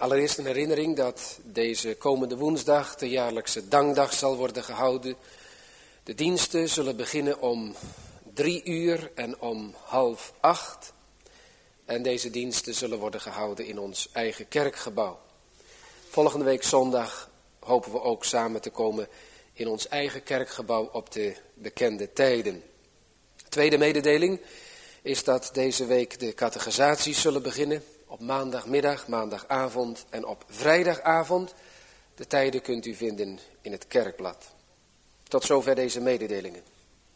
Allereerst een herinnering dat deze komende woensdag de jaarlijkse dankdag zal worden gehouden. De diensten zullen beginnen om 3:00 en om 7:30. En deze diensten zullen worden gehouden in ons eigen kerkgebouw. Volgende week zondag hopen we ook samen te komen in ons eigen kerkgebouw op de bekende tijden. Tweede mededeling is dat deze week de catechisaties zullen beginnen. Op maandagmiddag, maandagavond en op vrijdagavond. De tijden kunt u vinden in het kerkblad. Tot zover deze mededelingen.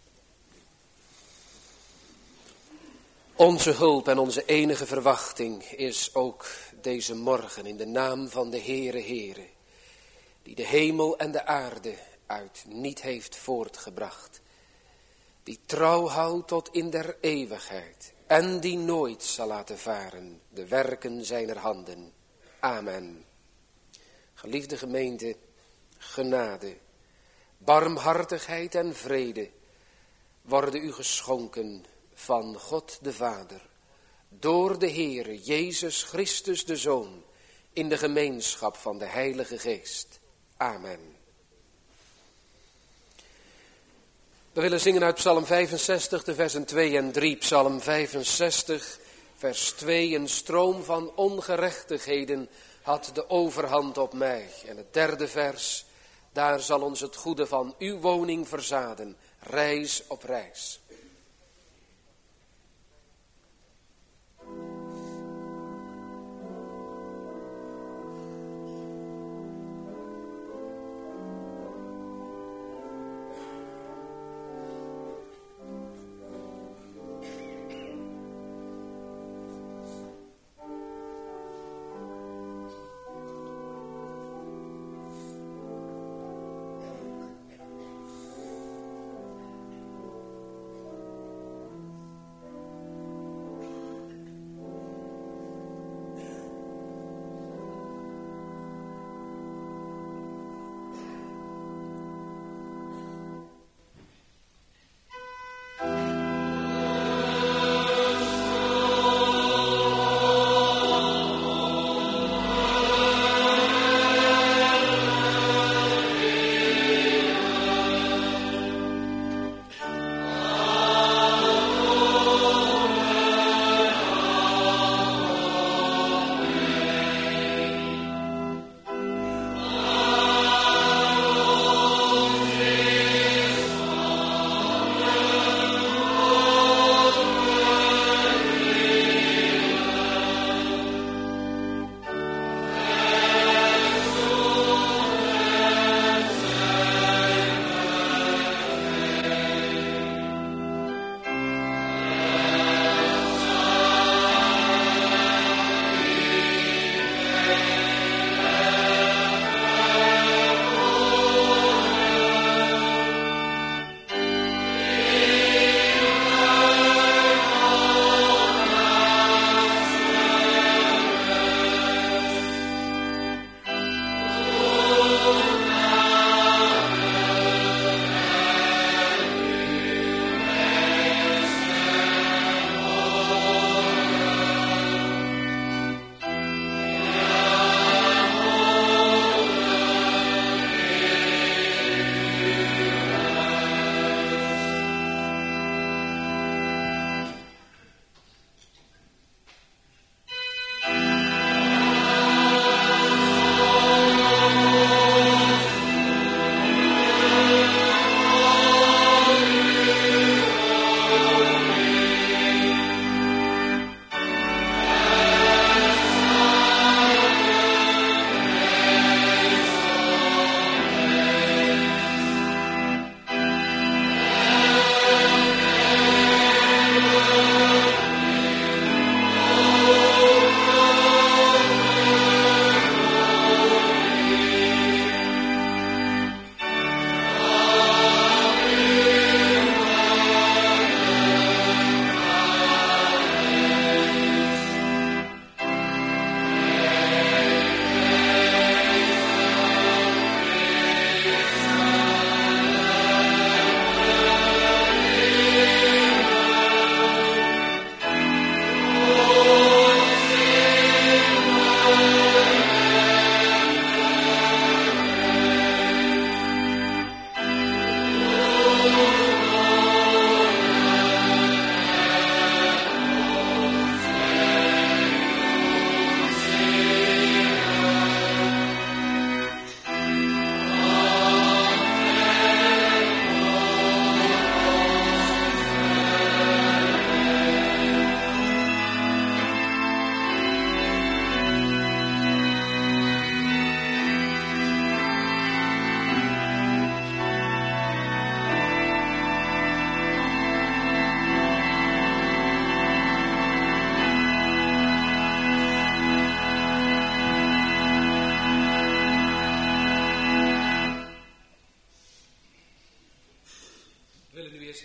Onze hulp en onze enige verwachting is ook deze morgen in de naam van de Heere, die de hemel en de aarde uit niet heeft voortgebracht, die trouw houdt tot in der eeuwigheid en die nooit zal laten varen de werken zijner handen. Amen. Geliefde gemeente, genade, barmhartigheid en vrede worden u geschonken van God de Vader, door de Heere Jezus Christus de Zoon, in de gemeenschap van de Heilige Geest. Amen. We willen zingen uit Psalm 65, de versen 2 en 3. Psalm 65, vers 2. Een stroom van ongerechtigheden had de overhand op mij. En het derde vers. Daar zal ons het goede van uw woning verzaden, reis op reis.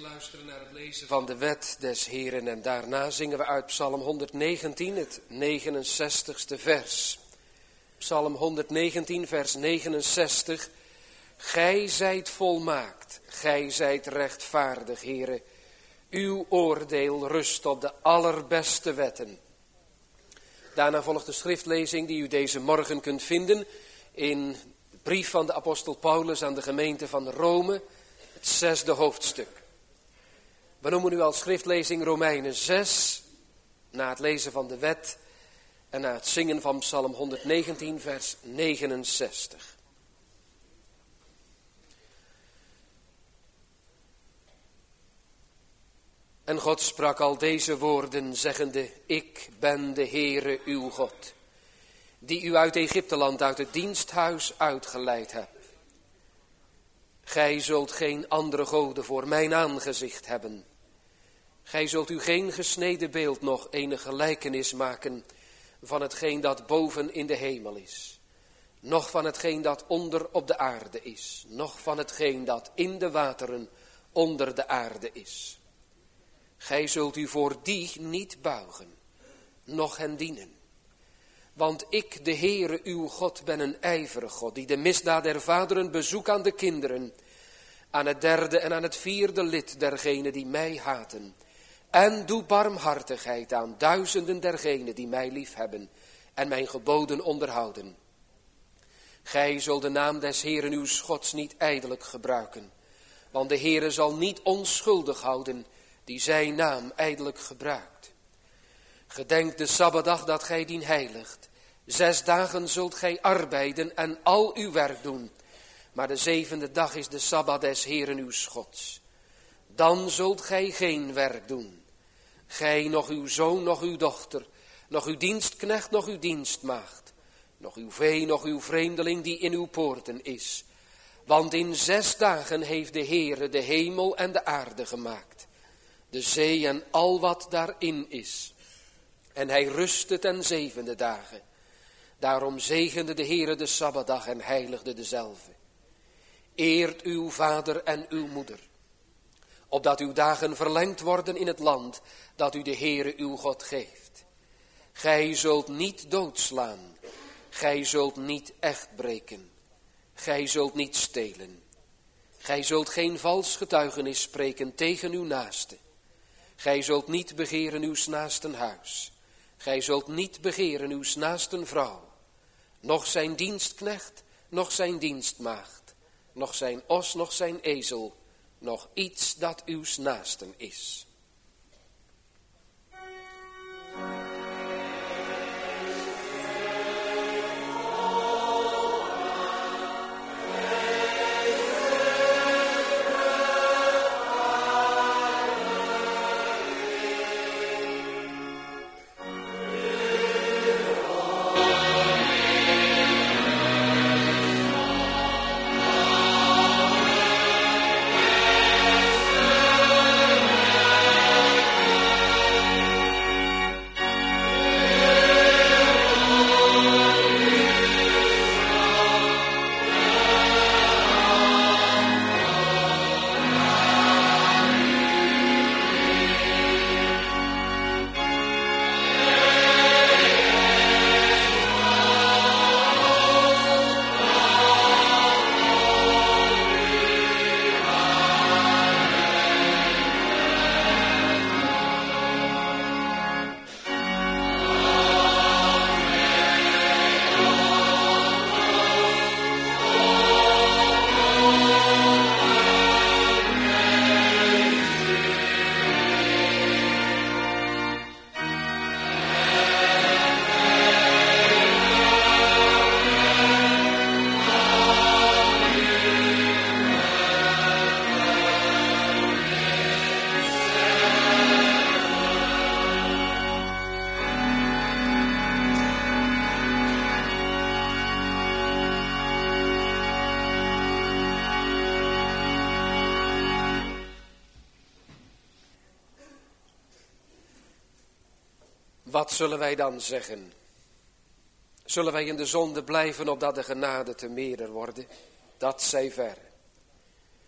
luisteren naar het lezen van de wet des Heren en daarna zingen we uit Psalm 119, het 69ste vers. Psalm 119, vers 69. Gij zijt volmaakt, gij zijt rechtvaardig, Heere. Uw oordeel rust op de allerbeste wetten. Daarna volgt de schriftlezing die u deze morgen kunt vinden in de brief van de apostel Paulus aan de gemeente van Rome, het 6e hoofdstuk. We noemen nu als schriftlezing Romeinen 6, na het lezen van de wet en na het zingen van Psalm 119, vers 69. En God sprak al deze woorden, zeggende, ik ben de Heere uw God, die u uit Egypteland, uit het diensthuis uitgeleid hebt. Gij zult geen andere goden voor mijn aangezicht hebben. Gij zult u geen gesneden beeld nog enige gelijkenis maken van hetgeen dat boven in de hemel is, noch van hetgeen dat onder op de aarde is, noch van hetgeen dat in de wateren onder de aarde is. Gij zult u voor die niet buigen, noch hen dienen. Want ik, de Heere uw God, ben een ijverige God, die de misdaad der vaderen bezoek aan de kinderen, aan het 3e en aan het 4e lid dergenen die mij haten. En doe barmhartigheid aan duizenden dergenen die mij liefhebben en mijn geboden onderhouden. Gij zult de naam des Heeren uw Gods niet ijdelijk gebruiken, want de Heere zal niet onschuldig houden die zijn naam ijdelijk gebruikt. Gedenk de Sabbatdag dat gij dien heiligt. 6 dagen zult gij arbeiden en al uw werk doen. Maar de 7e dag is de Sabbat des Heeren uw Gods. Dan zult gij geen werk doen. Gij, nog uw zoon, nog uw dochter, nog uw dienstknecht, nog uw dienstmaagd, nog uw vee, nog uw vreemdeling die in uw poorten is. Want in 6 dagen heeft de Heere de hemel en de aarde gemaakt, de zee en al wat daarin is. En hij rustte ten 7e dagen. Daarom zegende de Heere de Sabbatdag en heiligde dezelve. Eert uw vader en uw moeder, opdat uw dagen verlengd worden in het land dat u de Heere uw God geeft. Gij zult niet doodslaan, gij zult niet echt breken, gij zult niet stelen. Gij zult geen vals getuigenis spreken tegen uw naaste. Gij zult niet begeren uws naasten huis. Gij zult niet begeren uws naasten vrouw, noch zijn dienstknecht, noch zijn dienstmaagd, noch zijn os, noch zijn ezel, nog iets dat uws naasten is. Wat zullen wij dan zeggen? Zullen wij in de zonde blijven opdat de genade te meerder worden? Dat zij verre.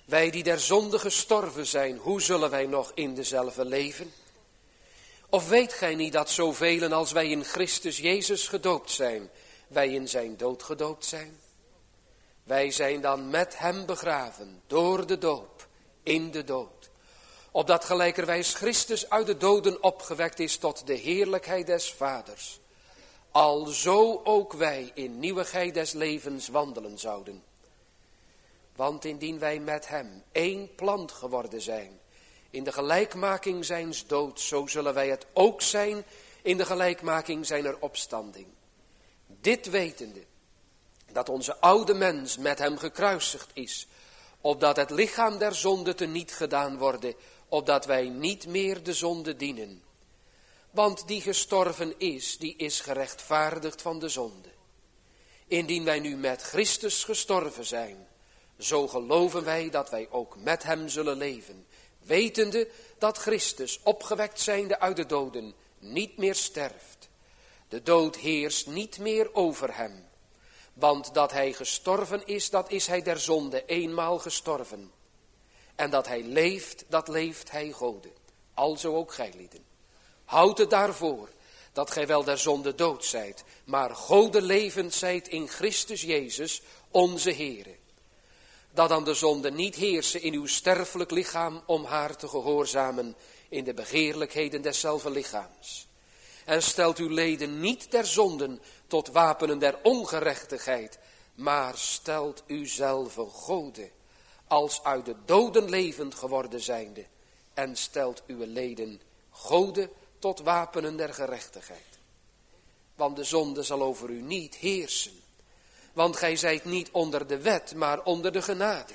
Wij die der zonde gestorven zijn, hoe zullen wij nog in dezelfde leven? Of weet gij niet dat zoveel als wij in Christus Jezus gedoopt zijn, wij in zijn dood gedoopt zijn? Wij zijn dan met hem begraven, door de doop, in de dood. Opdat gelijkerwijs Christus uit de doden opgewekt is tot de heerlijkheid des Vaders. Alzo ook wij in nieuwigheid des levens wandelen zouden. Want indien wij met hem één plant geworden zijn, in de gelijkmaking zijns doods, zo zullen wij het ook zijn in de gelijkmaking zijner opstanding. Dit wetende, dat onze oude mens met hem gekruisigd is, opdat het lichaam der zonde teniet gedaan worden, opdat wij niet meer de zonde dienen. Want die gestorven is, die is gerechtvaardigd van de zonde. Indien wij nu met Christus gestorven zijn, zo geloven wij dat wij ook met hem zullen leven, wetende dat Christus, opgewekt zijnde uit de doden, niet meer sterft. De dood heerst niet meer over hem. Want dat hij gestorven is, dat is hij der zonde eenmaal gestorven. En dat hij leeft, dat leeft hij Gode. Alzo ook gijlieden. Houd het daarvoor, dat gij wel der zonde dood zijt, maar Gode levend zijt in Christus Jezus, onze Heere. Dat dan de zonde niet heersen in uw sterfelijk lichaam, om haar te gehoorzamen in de begeerlijkheden deszelfde lichaams. En stelt uw leden niet der zonden tot wapenen der ongerechtigheid, maar stelt uzelf Gode, als uit de doden levend geworden zijnde, en stelt uw leden Gode tot wapenen der gerechtigheid. Want de zonde zal over u niet heersen, want gij zijt niet onder de wet, maar onder de genade.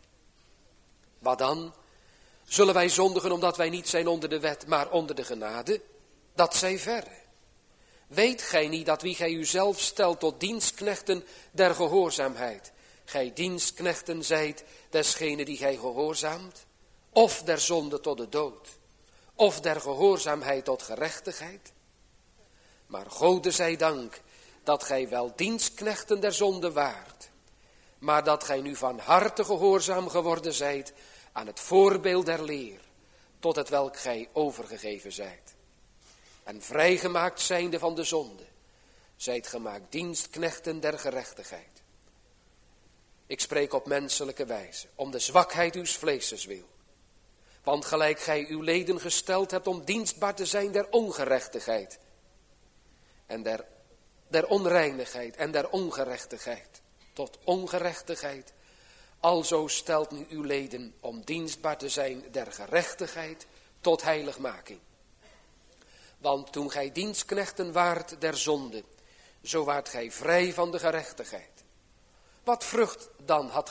Wat dan? Zullen wij zondigen omdat wij niet zijn onder de wet, maar onder de genade? Dat zij verre. Weet gij niet dat wie gij uzelf stelt tot dienstknechten der gehoorzaamheid, gij dienstknechten zijt desgene die gij gehoorzaamt, of der zonde tot de dood, of der gehoorzaamheid tot gerechtigheid? Maar Gode zij dank dat gij wel dienstknechten der zonde waart, maar dat gij nu van harte gehoorzaam geworden zijt aan het voorbeeld der leer, tot het welk gij overgegeven zijt. En vrijgemaakt zijnde van de zonde, zijt gemaakt dienstknechten der gerechtigheid. Ik spreek op menselijke wijze, om de zwakheid uws vleeses wil. Want gelijk gij uw leden gesteld hebt om dienstbaar te zijn der ongerechtigheid, en der onreinigheid en der ongerechtigheid, tot ongerechtigheid, alzo stelt nu uw leden om dienstbaar te zijn der gerechtigheid tot heiligmaking. Want toen gij dienstknechten waart der zonde, zo waart gij vrij van de gerechtigheid. Wat vrucht dan had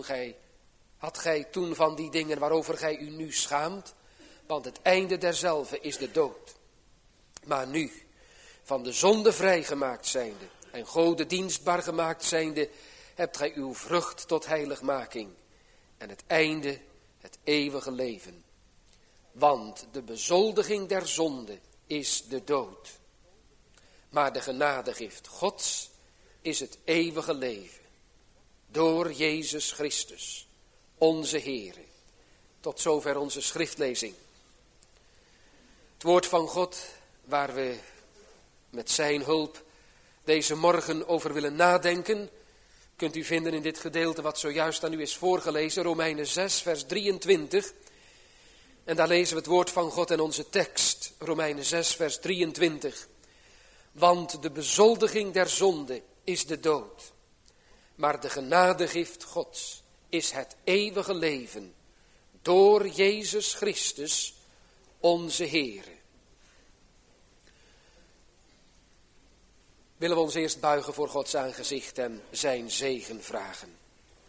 gij toen van die dingen waarover gij u nu schaamt? Want het einde derzelve is de dood. Maar nu, van de zonde vrijgemaakt zijnde en Gode dienstbaar gemaakt zijnde, hebt gij uw vrucht tot heiligmaking en het einde het eeuwige leven. Want de bezoldiging der zonde is de dood. Maar de genadegift Gods is het eeuwige leven. Door Jezus Christus, onze Heere. Tot zover onze schriftlezing. Het woord van God waar we met zijn hulp deze morgen over willen nadenken, kunt u vinden in dit gedeelte wat zojuist aan u is voorgelezen, Romeinen 6 vers 23. En daar lezen we het woord van God en onze tekst, Romeinen 6 vers 23. Want de bezoldiging der zonde is de dood, maar de genadegift Gods is het eeuwige leven door Jezus Christus, onze Heere. Willen we ons eerst buigen voor Gods aangezicht en zijn zegen vragen.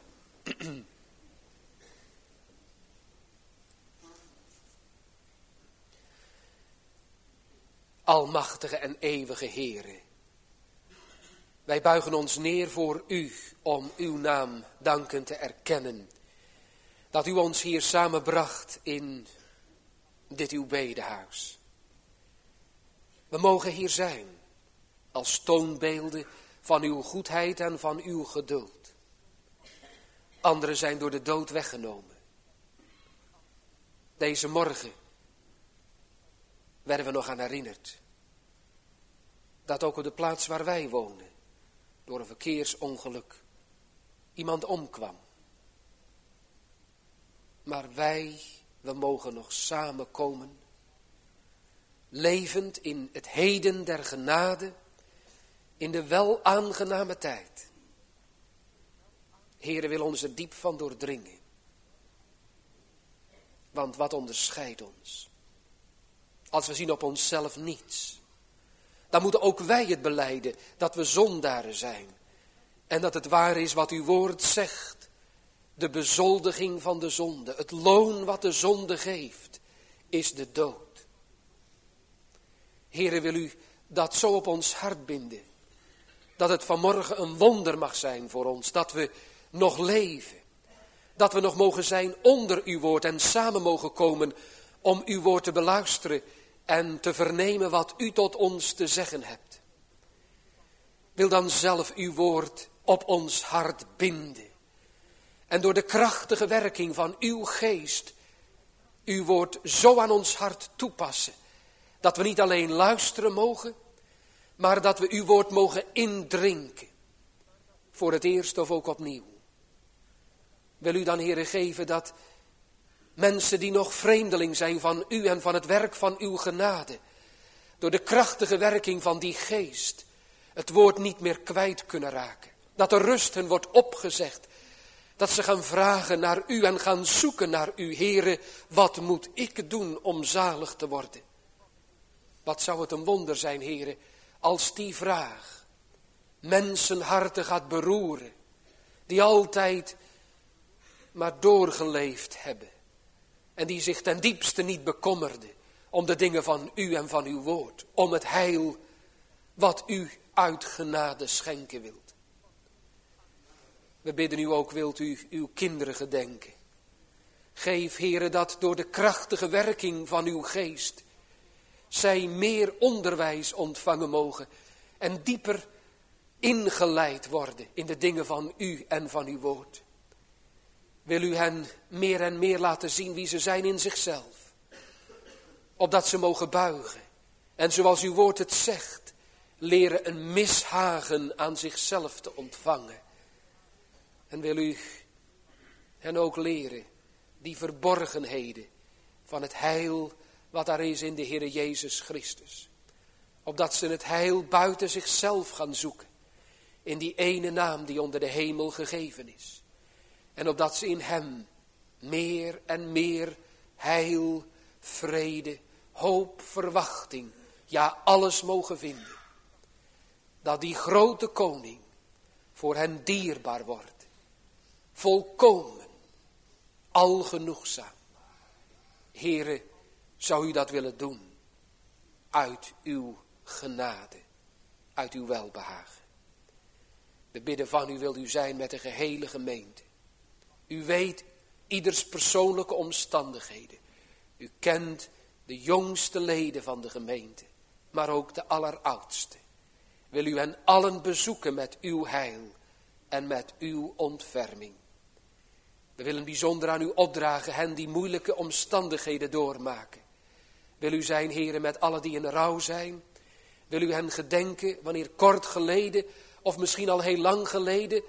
Almachtige en eeuwige Heere, wij buigen ons neer voor u om uw naam dankend te erkennen. Dat u ons hier samenbracht in dit uw bedehuis. We mogen hier zijn als toonbeelden van uw goedheid en van uw geduld. Anderen zijn door de dood weggenomen. Deze morgen werden we nog aan herinnerd dat ook op de plaats waar wij wonen door een verkeersongeluk iemand omkwam. Maar we mogen nog samenkomen, levend in het heden der genade, in de wel aangename tijd. Heere wil ons er diep van doordringen. Want wat onderscheidt ons? Als we zien op onszelf niets, dan moeten ook wij het belijden dat we zondaren zijn. En dat het waar is wat uw woord zegt. De bezoldiging van de zonde, het loon wat de zonde geeft, is de dood. Heere, wil u dat zo op ons hart binden. Dat het vanmorgen een wonder mag zijn voor ons, dat we nog leven. Dat we nog mogen zijn onder uw woord en samen mogen komen om uw woord te beluisteren en te vernemen wat u tot ons te zeggen hebt. Wil dan zelf uw woord op ons hart binden. En door de krachtige werking van uw geest uw woord zo aan ons hart toepassen. Dat we niet alleen luisteren mogen, maar dat we uw woord mogen indrinken. Voor het eerst of ook opnieuw. Wil u dan, Heere, geven dat mensen die nog vreemdeling zijn van u en van het werk van uw genade, door de krachtige werking van die geest, het woord niet meer kwijt kunnen raken. Dat er rust hen wordt opgezegd. Dat ze gaan vragen naar u en gaan zoeken naar u. Heere, wat moet ik doen om zalig te worden? Wat zou het een wonder zijn, Heere, als die vraag mensenharten gaat beroeren. Die altijd maar doorgeleefd hebben. En die zich ten diepste niet bekommerden om de dingen van u en van uw woord. Om het heil wat u uit genade schenken wilt. We bidden u ook, wilt u uw kinderen gedenken. Geef, Heere, dat door de krachtige werking van uw geest zij meer onderwijs ontvangen mogen en dieper ingeleid worden in de dingen van u en van uw woord. Wil u hen meer en meer laten zien wie ze zijn in zichzelf. Opdat ze mogen buigen. En zoals uw woord het zegt, leren een mishagen aan zichzelf te ontvangen. En wil u hen ook leren die verborgenheden van het heil wat daar is in de Heere Jezus Christus. Opdat ze het heil buiten zichzelf gaan zoeken. In die ene naam die onder de hemel gegeven is. En opdat ze in hem meer en meer heil, vrede, hoop, verwachting, ja alles mogen vinden. Dat die grote koning voor hen dierbaar wordt. Volkomen, algenoegzaam. Heere, zou u dat willen doen? Uit uw genade, uit uw welbehagen. We bidden van u, wil u zijn met de gehele gemeente. U weet ieders persoonlijke omstandigheden. U kent de jongste leden van de gemeente, maar ook de alleroudste. Wil u hen allen bezoeken met uw heil en met uw ontferming. We willen bijzonder aan u opdragen hen die moeilijke omstandigheden doormaken. Wil u zijn, Heere, met allen die in rouw zijn. Wil u hen gedenken wanneer kort geleden of misschien al heel lang geleden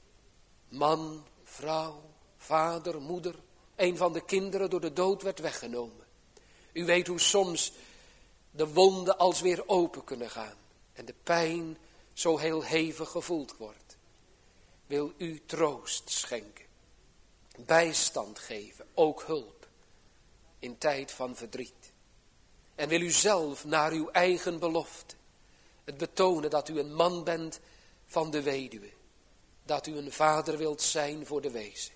man, vrouw, vader, moeder, een van de kinderen door de dood werd weggenomen. U weet hoe soms de wonden als weer open kunnen gaan en de pijn zo heel hevig gevoeld wordt. Wil u troost schenken, bijstand geven, ook hulp in tijd van verdriet. En wil u zelf naar uw eigen belofte het betonen dat u een man bent van de weduwe. Dat u een vader wilt zijn voor de wezen.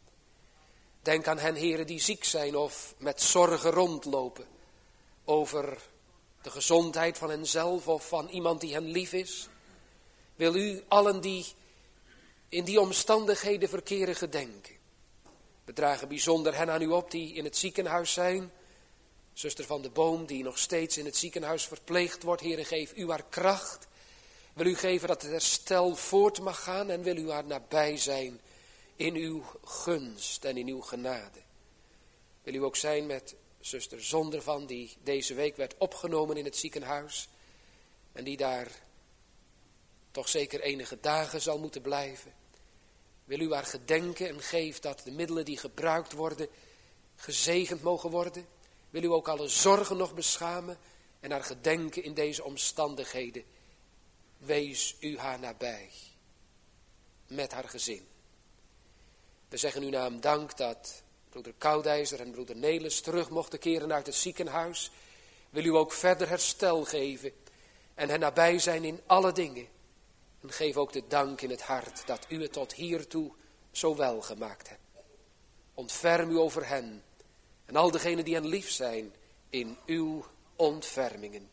Denk aan hen, heren, die ziek zijn of met zorgen rondlopen over de gezondheid van henzelf of van iemand die hen lief is. Wil u allen die in die omstandigheden verkeren gedenken. We dragen bijzonder hen aan u op die in het ziekenhuis zijn. Zuster van de Boom die nog steeds in het ziekenhuis verpleegd wordt. Heere, geef u haar kracht. Wil u geven dat het herstel voort mag gaan en wil u haar nabij zijn in uw gunst en in uw genade. Wil u ook zijn met zuster Zondervan, die deze week werd opgenomen in het ziekenhuis. En die daar toch zeker enige dagen zal moeten blijven. Wil u haar gedenken en geef dat de middelen die gebruikt worden gezegend mogen worden. Wil u ook alle zorgen nog beschamen en haar gedenken in deze omstandigheden. Wees u haar nabij. Met haar gezin. We zeggen uw naam dank dat broeder Koudijzer en broeder Nelis terug mochten keren uit het ziekenhuis. Wil u ook verder herstel geven en hen nabij zijn in alle dingen. En geef ook de dank in het hart dat u het tot hiertoe zo wel gemaakt hebt. Ontferm u over hen en al degenen die hen lief zijn in uw ontfermingen.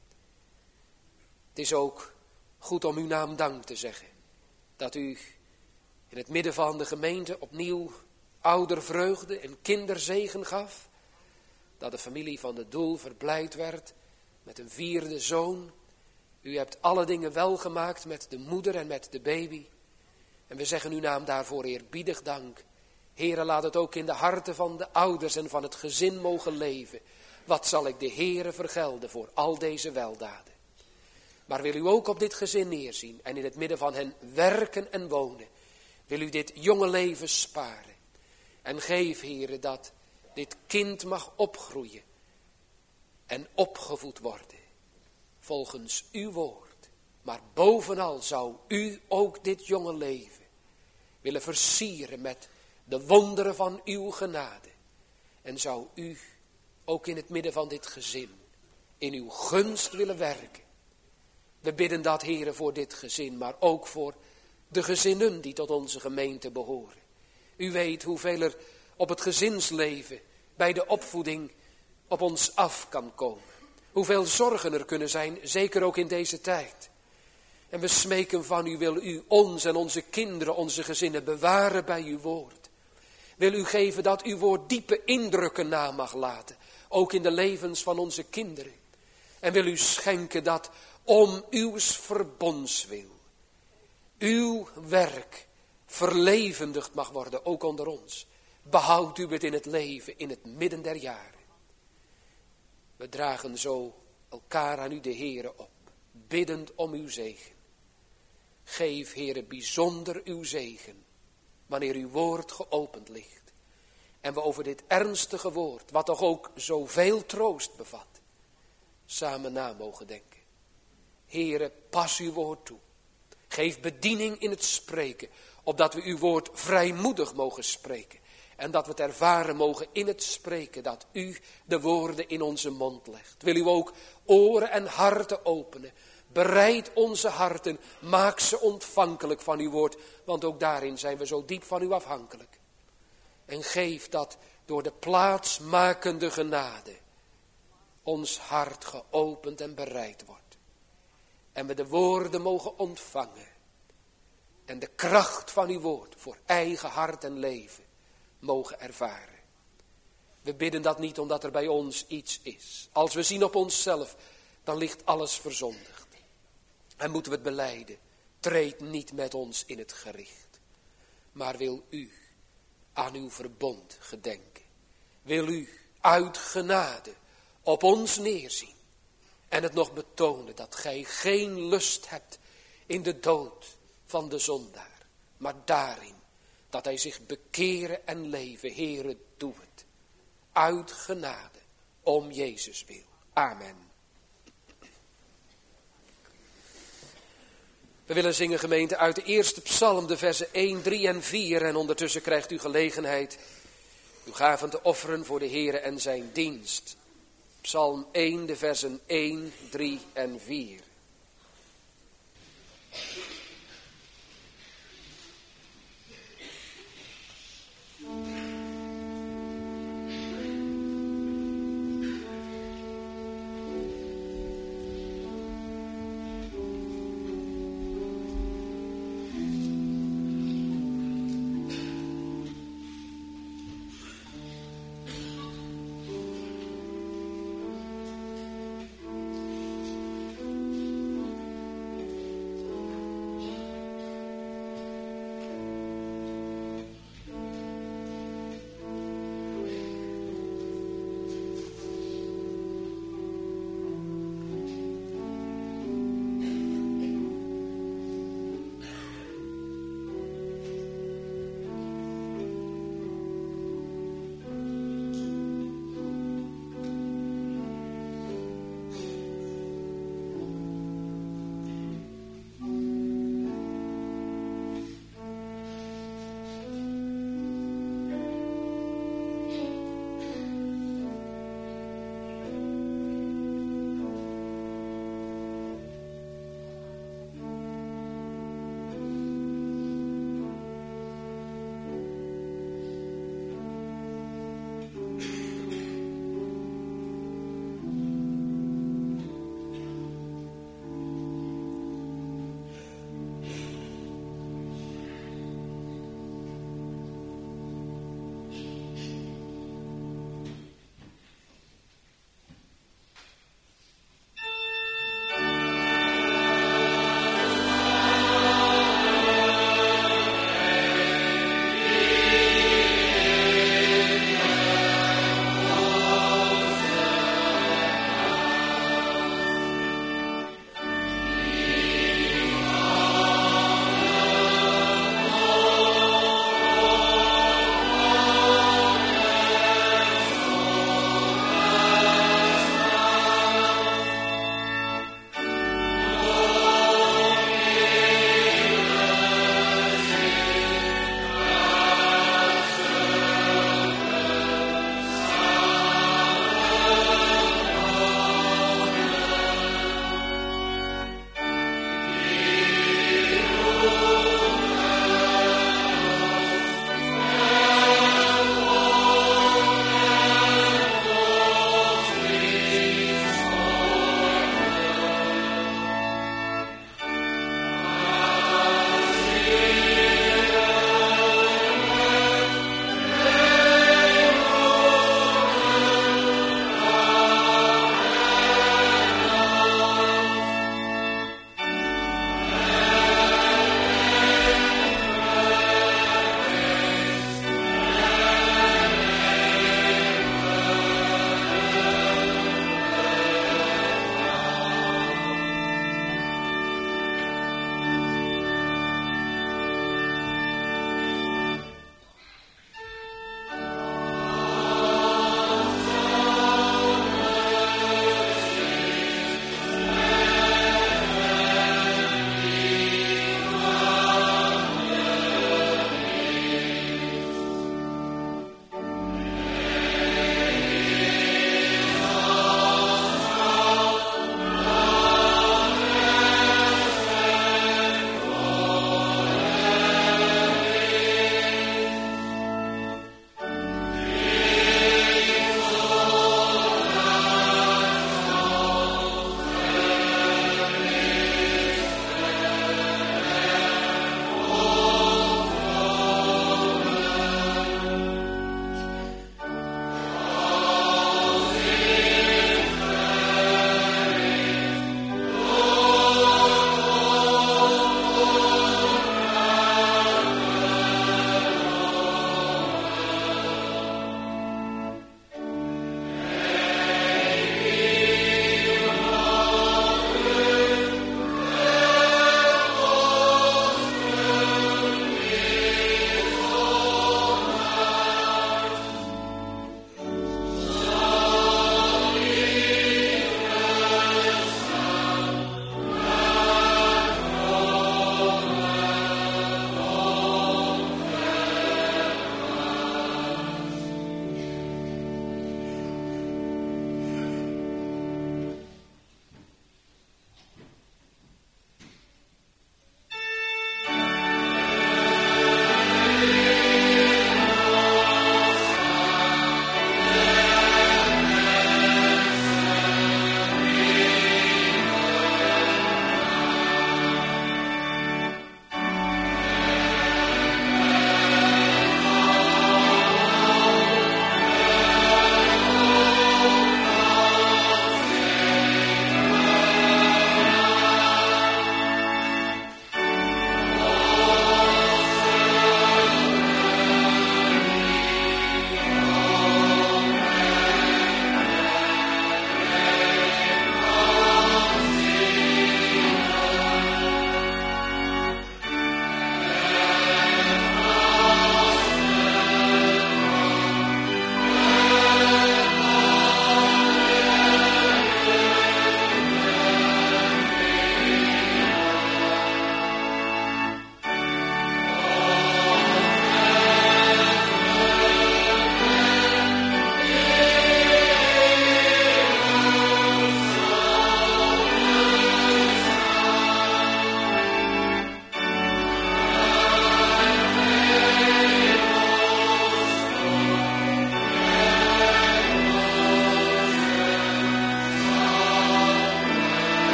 Het is ook goed om uw naam dank te zeggen. Dat u in het midden van de gemeente opnieuw oudervreugde en kinderzegen gaf. Dat de familie van de Doel verblijd werd met een 4e zoon. U hebt alle dingen welgemaakt met de moeder en met de baby. En we zeggen uw naam daarvoor eerbiedig dank. Heere, laat het ook in de harten van de ouders en van het gezin mogen leven. Wat zal ik de Heere vergelden voor al deze weldaden. Maar wil u ook op dit gezin neerzien en in het midden van hen werken en wonen. Wil u dit jonge leven sparen. En geef, Heere, dat dit kind mag opgroeien en opgevoed worden. Volgens uw woord. Maar bovenal zou u ook dit jonge leven willen versieren met de wonderen van uw genade. En zou u ook in het midden van dit gezin in uw gunst willen werken. We bidden dat, Heere, voor dit gezin, maar ook voor de gezinnen die tot onze gemeente behoren. U weet hoeveel er op het gezinsleven bij de opvoeding op ons af kan komen. Hoeveel zorgen er kunnen zijn, zeker ook in deze tijd. En we smeken van u, wil u ons en onze kinderen, onze gezinnen bewaren bij uw woord. Wil u geven dat uw woord diepe indrukken na mag laten, ook in de levens van onze kinderen. En wil u schenken dat om uw verbondswil, uw werk verlevendigd mag worden, ook onder ons. Behoud u het in het leven, in het midden der jaren. We dragen zo elkaar aan u de Heere op, biddend om uw zegen. Geef, Heere, bijzonder uw zegen, wanneer uw woord geopend ligt. En we over dit ernstige woord, wat toch ook zoveel troost bevat, samen na mogen denken. Heere, pas uw woord toe. Geef bediening in het spreken, opdat we uw woord vrijmoedig mogen spreken. En dat we het ervaren mogen in het spreken, dat u de woorden in onze mond legt. Wil u ook oren en harten openen. Bereid onze harten, maak ze ontvankelijk van uw woord. Want ook daarin zijn we zo diep van u afhankelijk. En geef dat door de plaatsmakende genade ons hart geopend en bereid wordt. En we de woorden mogen ontvangen. En de kracht van uw woord voor eigen hart en leven mogen ervaren. We bidden dat niet omdat er bij ons iets is. Als we zien op onszelf, dan ligt alles verzondigd. En moeten we het belijden. Treed niet met ons in het gericht. Maar wil u aan uw verbond gedenken. Wil u uit genade op ons neerzien. En het nog betonen dat gij geen lust hebt in de dood van de zondaar. Maar daarin dat hij zich bekeren en leven. Heere, doe het. Uit genade om Jezus wil. Amen. We willen zingen, gemeente, uit de eerste psalm, de versen 1, 3 en 4. En ondertussen krijgt u gelegenheid uw gaven te offeren voor de Heere en zijn dienst. Psalm 1, de versen 1, 3 en 4.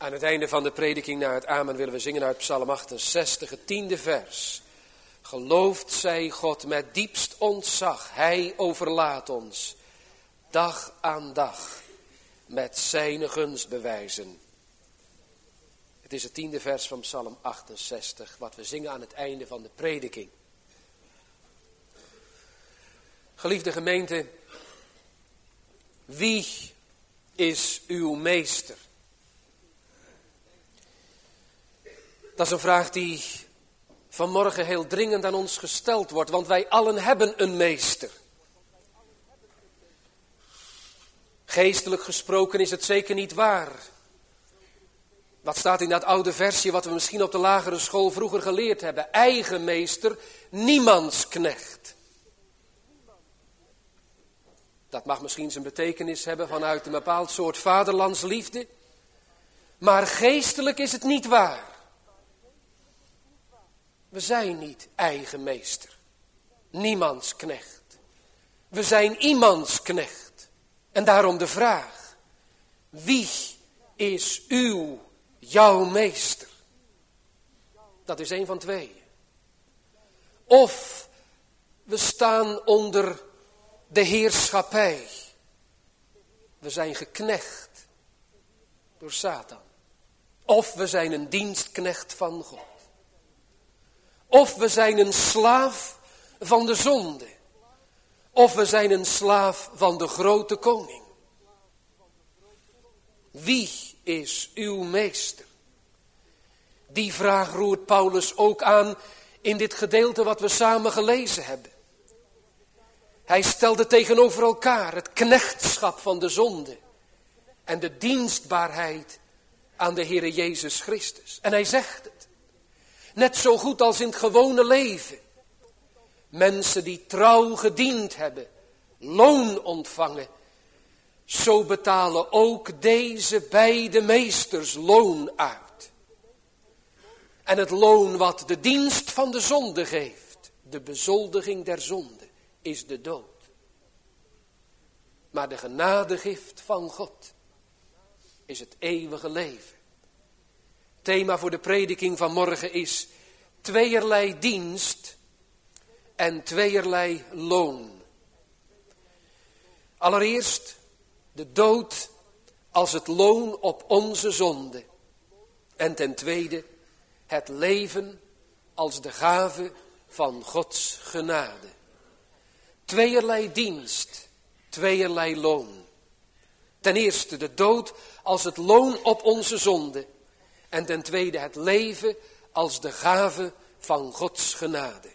Aan het einde van de prediking na het amen willen we zingen uit Psalm 68, het 10e vers. Geloofd zij God met diepst ontzag, Hij overlaat ons dag aan dag met zijn gunstbewijzen. Het is het 10e vers van Psalm 68, wat we zingen aan het einde van de prediking. Geliefde gemeente, wie is uw meester? Dat is een vraag die vanmorgen heel dringend aan ons gesteld wordt, want wij allen hebben een meester. Geestelijk gesproken is het zeker niet waar. Wat staat in dat oude versje wat we misschien op de lagere school vroeger geleerd hebben? Eigen meester, niemands knecht. Dat mag misschien zijn betekenis hebben vanuit een bepaald soort vaderlandsliefde. Maar geestelijk is het niet waar. We zijn niet eigen meester. Niemands knecht. We zijn iemands knecht. En daarom de vraag. Wie is jouw meester? Dat is een van tweeën. Of we staan onder de heerschappij. We zijn geknecht door Satan. Of we zijn een dienstknecht van God. Of we zijn een slaaf van de zonde. Of we zijn een slaaf van de grote koning. Wie is uw meester? Die vraag roert Paulus ook aan in dit gedeelte wat we samen gelezen hebben. Hij stelde tegenover elkaar het knechtschap van de zonde en de dienstbaarheid aan de Heere Jezus Christus. En hij zegt het. Net zo goed als in het gewone leven. Mensen die trouw gediend hebben, loon ontvangen. Zo betalen ook deze beide meesters loon uit. En het loon wat de dienst van de zonde geeft, de bezoldiging der zonde, is de dood. Maar de genadegift van God is het eeuwige leven. Thema voor de prediking van morgen is tweeërlei dienst en tweeërlei loon. Allereerst de dood als het loon op onze zonde. En ten tweede het leven als de gave van Gods genade. Tweeërlei dienst, tweeërlei loon. Ten eerste de dood als het loon op onze zonde. En ten tweede het leven als de gave van Gods genade.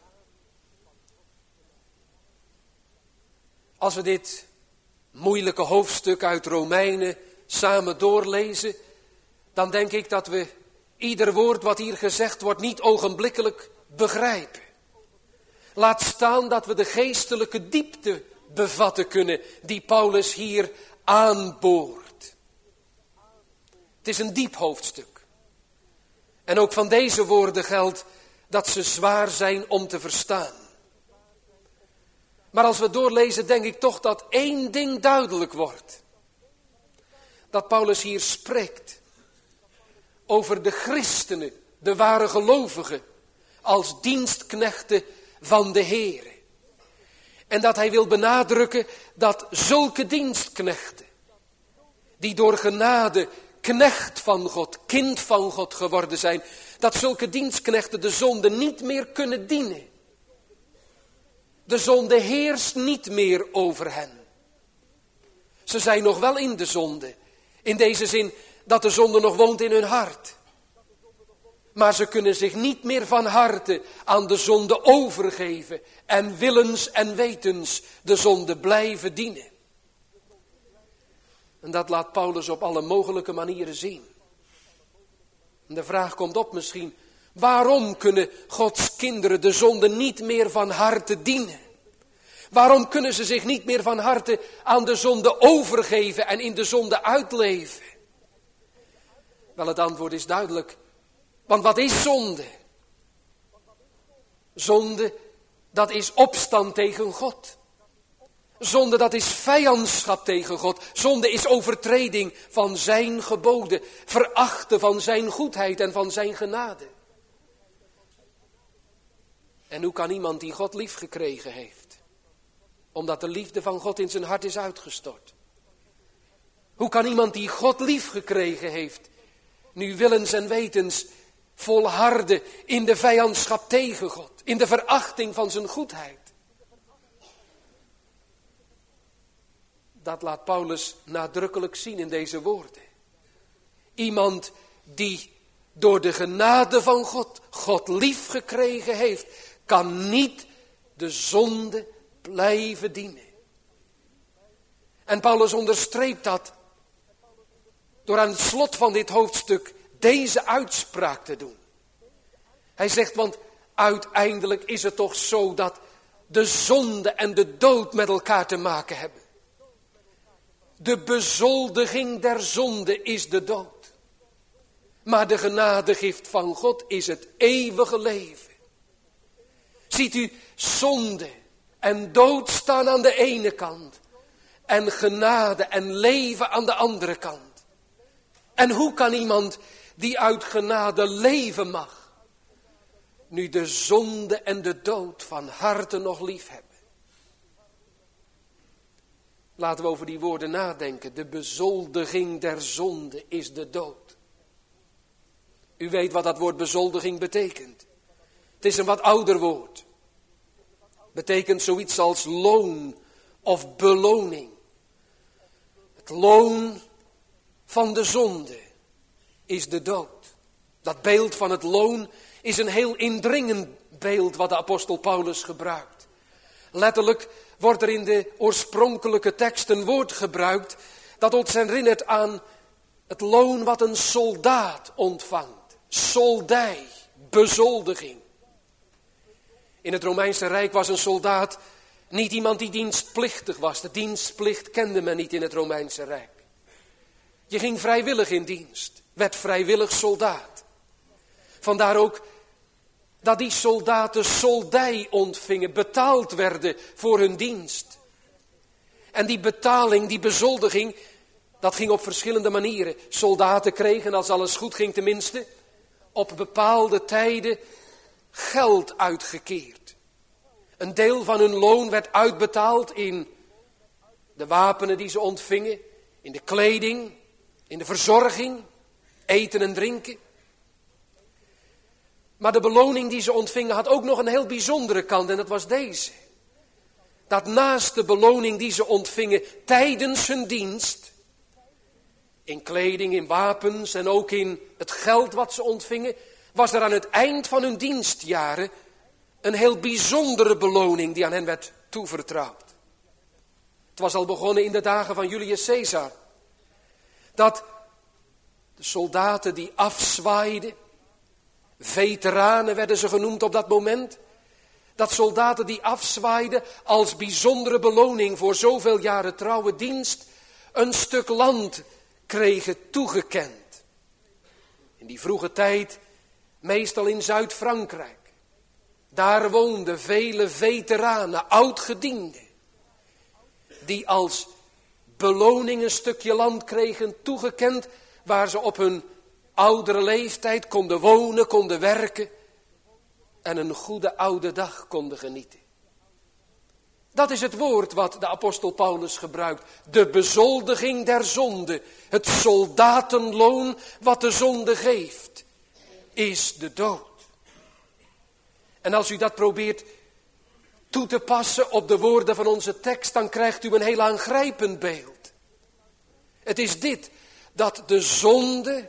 Als we dit moeilijke hoofdstuk uit Romeinen samen doorlezen, dan denk ik dat we ieder woord wat hier gezegd wordt niet ogenblikkelijk begrijpen. Laat staan dat we de geestelijke diepte bevatten kunnen die Paulus hier aanboort. Het is een diep hoofdstuk. En ook van deze woorden geldt dat ze zwaar zijn om te verstaan. Maar als we doorlezen, denk ik toch dat één ding duidelijk wordt. Dat Paulus hier spreekt over de christenen, de ware gelovigen, als dienstknechten van de Heere. En dat hij wil benadrukken dat zulke dienstknechten, die door genade knecht van God, kind van God geworden zijn, dat zulke dienstknechten de zonde niet meer kunnen dienen. De zonde heerst niet meer over hen. Ze zijn nog wel in de zonde, in deze zin dat de zonde nog woont in hun hart. Maar ze kunnen zich niet meer van harte aan de zonde overgeven en willens en wetens de zonde blijven dienen. En dat laat Paulus op alle mogelijke manieren zien. En de vraag komt op misschien, waarom kunnen Gods kinderen de zonde niet meer van harte dienen? Waarom kunnen ze zich niet meer van harte aan de zonde overgeven en in de zonde uitleven? Wel, het antwoord is duidelijk. Want wat is zonde? Zonde, dat is opstand tegen God. Zonde, dat is vijandschap tegen God. Zonde is overtreding van zijn geboden. Verachten van zijn goedheid en van zijn genade. En hoe kan iemand die God lief gekregen heeft, omdat de liefde van God in zijn hart is uitgestort? Hoe kan iemand die God lief gekregen heeft, nu willens en wetens volharden in de vijandschap tegen God, in de verachting van zijn goedheid? Dat laat Paulus nadrukkelijk zien in deze woorden. Iemand die door de genade van God lief gekregen heeft, kan niet de zonde blijven dienen. En Paulus onderstreept dat door aan het slot van dit hoofdstuk deze uitspraak te doen. Hij zegt, want uiteindelijk is het toch zo dat de zonde en de dood met elkaar te maken hebben. De bezoldiging der zonde is de dood. Maar de genadegift van God is het eeuwige leven. Ziet u, zonde en dood staan aan de ene kant. En genade en leven aan de andere kant. En hoe kan iemand die uit genade leven mag, nu de zonde en de dood van harte nog lief hebben? Laten we over die woorden nadenken. De bezoldiging der zonde is de dood. U weet wat dat woord bezoldiging betekent. Het is een wat ouder woord. Betekent zoiets als loon of beloning. Het loon van de zonde is de dood. Dat beeld van het loon is een heel indringend beeld wat de apostel Paulus gebruikt. Letterlijk wordt er in de oorspronkelijke tekst een woord gebruikt dat ons herinnert aan het loon wat een soldaat ontvangt. Soldij, bezoldiging. In het Romeinse Rijk was een soldaat niet iemand die dienstplichtig was. De dienstplicht kende men niet in het Romeinse Rijk. Je ging vrijwillig in dienst, werd vrijwillig soldaat. Vandaar ook dat die soldaten soldij ontvingen, betaald werden voor hun dienst. En die betaling, die bezoldiging, dat ging op verschillende manieren. Soldaten kregen, als alles goed ging tenminste, op bepaalde tijden geld uitgekeerd. Een deel van hun loon werd uitbetaald in de wapenen die ze ontvingen, in de kleding, in de verzorging, eten en drinken. Maar de beloning die ze ontvingen had ook nog een heel bijzondere kant en dat was deze. Dat naast de beloning die ze ontvingen tijdens hun dienst, in kleding, in wapens en ook in het geld wat ze ontvingen, was er aan het eind van hun dienstjaren een heel bijzondere beloning die aan hen werd toevertrouwd. Het was al begonnen in de dagen van Julius Caesar. Dat de soldaten die afzwaaiden, veteranen werden ze genoemd op dat moment, dat soldaten die afzwaaiden als bijzondere beloning voor zoveel jaren trouwe dienst een stuk land kregen toegekend. In die vroege tijd meestal in Zuid-Frankrijk. Daar woonden vele veteranen, oudgedienden, die als beloning een stukje land kregen toegekend, waar ze op hun oudere leeftijd konden wonen, konden werken en een goede oude dag konden genieten. Dat is het woord wat de apostel Paulus gebruikt. De bezoldiging der zonde, het soldatenloon wat de zonde geeft, is de dood. En als u dat probeert toe te passen op de woorden van onze tekst, dan krijgt u een heel aangrijpend beeld. Het is dit, dat de zonde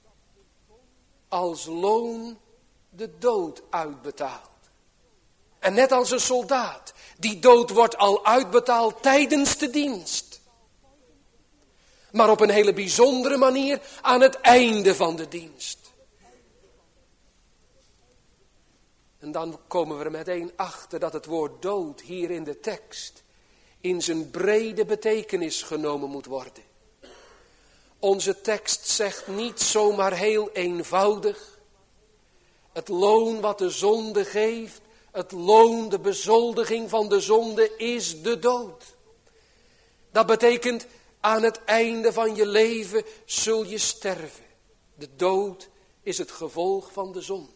als loon de dood uitbetaalt. En net als een soldaat, die dood wordt al uitbetaald tijdens de dienst. Maar op een hele bijzondere manier aan het einde van de dienst. En dan komen we er meteen achter dat het woord dood hier in de tekst in zijn brede betekenis genomen moet worden. Onze tekst zegt niet zomaar heel eenvoudig: het loon wat de zonde geeft, het loon, de bezoldiging van de zonde is de dood. Dat betekent, aan het einde van je leven zul je sterven. De dood is het gevolg van de zonde.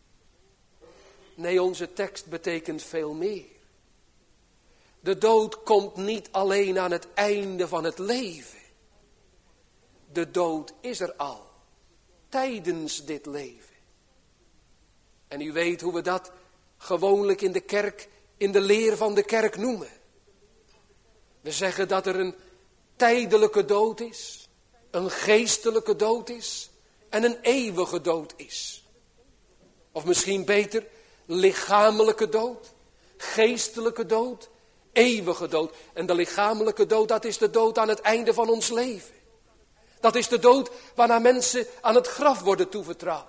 Nee, onze tekst betekent veel meer. De dood komt niet alleen aan het einde van het leven. De dood is er al, tijdens dit leven. En u weet hoe we dat gewoonlijk in de kerk, in de leer van de kerk noemen. We zeggen dat er een tijdelijke dood is, een geestelijke dood is en een eeuwige dood is. Of misschien beter, lichamelijke dood, geestelijke dood, eeuwige dood. En de lichamelijke dood, dat is de dood aan het einde van ons leven. Dat is de dood waarna mensen aan het graf worden toevertrouwd.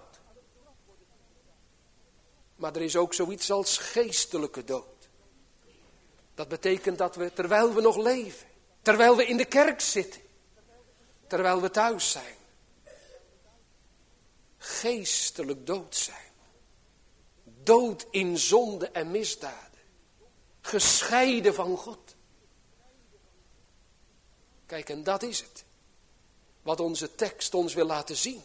Maar er is ook zoiets als geestelijke dood. Dat betekent dat we, terwijl we nog leven, terwijl we in de kerk zitten, terwijl we thuis zijn, geestelijk dood zijn. Dood in zonde en misdaden. Gescheiden van God. Kijk, en dat is het. Wat onze tekst ons wil laten zien.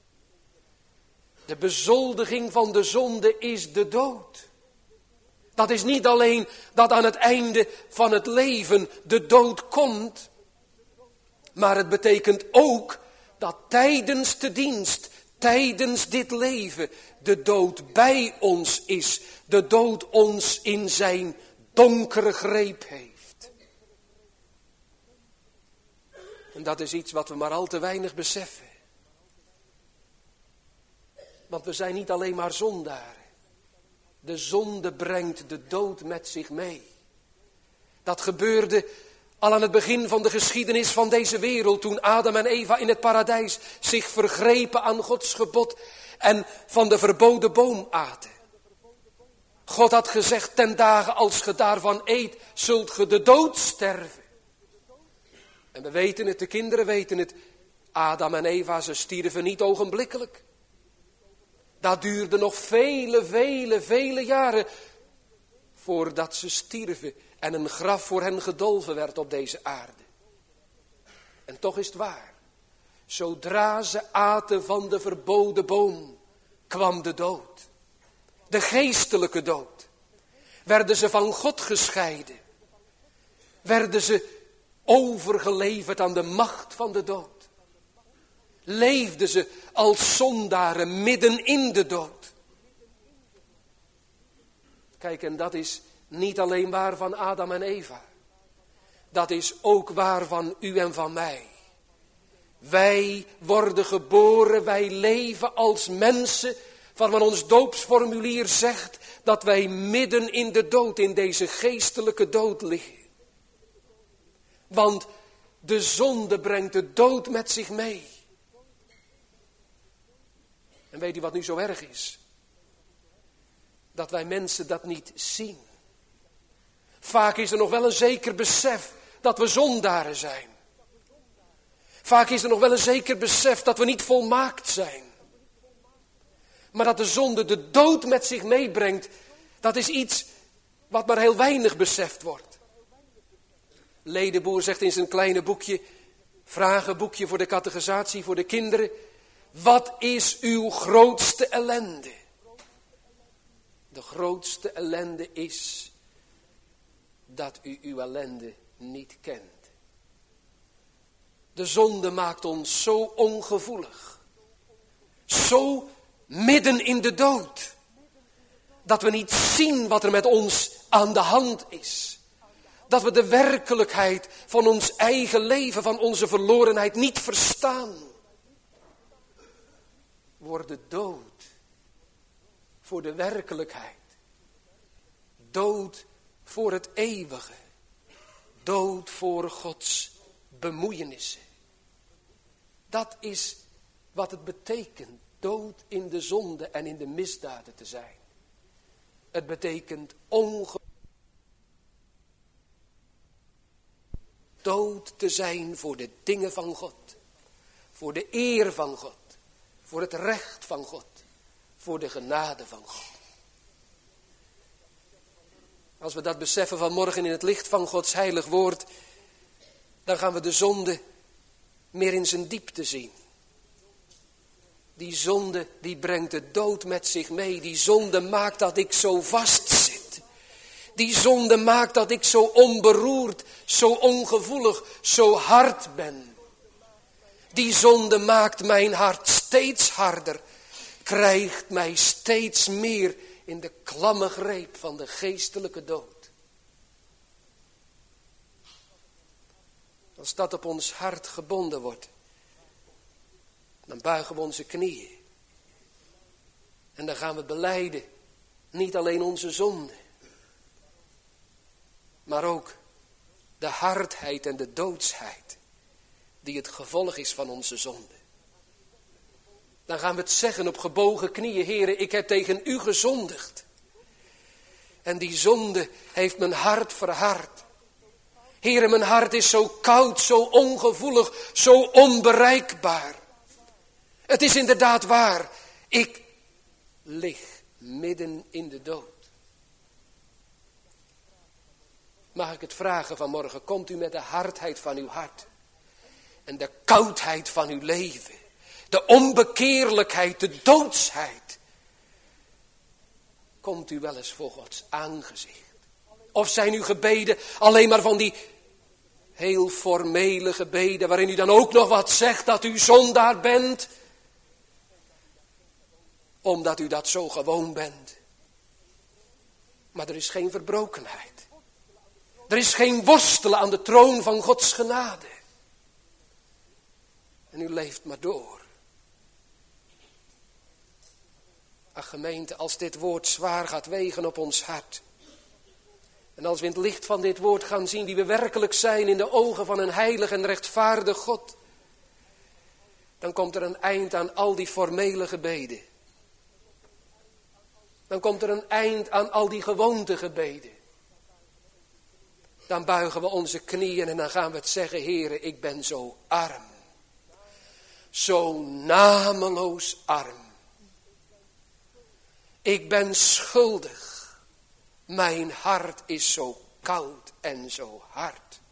De bezoldiging van de zonde is de dood. Dat is niet alleen dat aan het einde van het leven de dood komt. Maar het betekent ook dat tijdens de dienst, tijdens dit leven, de dood bij ons is. De dood ons in zijn donkere greep heeft. En dat is iets wat we maar al te weinig beseffen. Want we zijn niet alleen maar zondaren. De zonde brengt de dood met zich mee. Dat gebeurde al aan het begin van de geschiedenis van deze wereld, toen Adam en Eva in het paradijs zich vergrepen aan Gods gebod en van de verboden boom aten. God had gezegd, ten dagen als ge daarvan eet, zult ge de dood sterven. En we weten het, de kinderen weten het, Adam en Eva, ze stierven niet ogenblikkelijk. Dat duurde nog vele jaren voordat ze stierven en een graf voor hen gedolven werd op deze aarde. En toch is het waar. Zodra ze aten van de verboden boom, kwam de dood. De geestelijke dood. Werden ze van God gescheiden. Werden ze overgeleverd aan de macht van de dood. Leefden ze als zondaren midden in de dood. Kijk, en dat is niet alleen waar van Adam en Eva. Dat is ook waar van u en van mij. Wij worden geboren, wij leven als mensen waarvan ons doopsformulier zegt dat wij midden in de dood, in deze geestelijke dood liggen. Want de zonde brengt de dood met zich mee. En weet u wat nu zo erg is? Dat wij mensen dat niet zien. Vaak is er nog wel een zeker besef dat we zondaren zijn. Vaak is er nog wel een zeker besef dat we niet volmaakt zijn. Maar dat de zonde de dood met zich meebrengt, dat is iets wat maar heel weinig beseft wordt. Ledenboer zegt in zijn kleine boekje, vragenboekje voor de catechisatie voor de kinderen, wat is uw grootste ellende? De grootste ellende is dat u uw ellende niet kent. De zonde maakt ons zo ongevoelig. Zo midden in de dood. Dat we niet zien wat er met ons aan de hand is. Dat we de werkelijkheid van ons eigen leven, van onze verlorenheid niet verstaan. Worden dood voor de werkelijkheid. Dood voor het eeuwige. Dood voor Gods bemoeienissen. Dat is wat het betekent dood in de zonde en in de misdaden te zijn. Het betekent dood te zijn voor de dingen van God. Voor de eer van God. Voor het recht van God. Voor de genade van God. Als we dat beseffen vanmorgen in het licht van Gods heilig woord, dan gaan we de zonde meer in zijn diepte zien. Die zonde die brengt de dood met zich mee. Die zonde maakt dat ik zo vastzit. Die zonde maakt dat ik zo onberoerd, zo ongevoelig, zo hard ben. Die zonde maakt mijn hart steeds harder. Krijgt mij steeds meer in de klamme greep van de geestelijke dood. Als dat op ons hart gebonden wordt, dan buigen we onze knieën. En dan gaan we belijden, niet alleen onze zonde, maar ook de hardheid en de doodsheid die het gevolg is van onze zonde. Dan gaan we het zeggen op gebogen knieën: Heere, ik heb tegen u gezondigd. En die zonde heeft mijn hart verhard. Heere, mijn hart is zo koud, zo ongevoelig, zo onbereikbaar. Het is inderdaad waar, ik lig midden in de dood. Mag ik het vragen vanmorgen, komt u met de hardheid van uw hart en de koudheid van uw leven, de onbekeerlijkheid, de doodsheid, komt u wel eens voor Gods aangezicht? Of zijn uw gebeden alleen maar van die heel formele gebeden, waarin u dan ook nog wat zegt dat u zondaar bent, omdat u dat zo gewoon bent? Maar er is geen verbrokenheid. Er is geen worstelen aan de troon van Gods genade. En u leeft maar door. Ach gemeente, als dit woord zwaar gaat wegen op ons hart, en als we in het licht van dit woord gaan zien wie we werkelijk zijn in de ogen van een heilig en rechtvaardig God, dan komt er een eind aan al die formele gebeden. Dan komt er een eind aan al die gewoontegebeden. Dan buigen we onze knieën en dan gaan we het zeggen: Heere, ik ben zo arm. Zo nameloos arm. Ik ben schuldig. Mijn hart is zo koud en zo hard.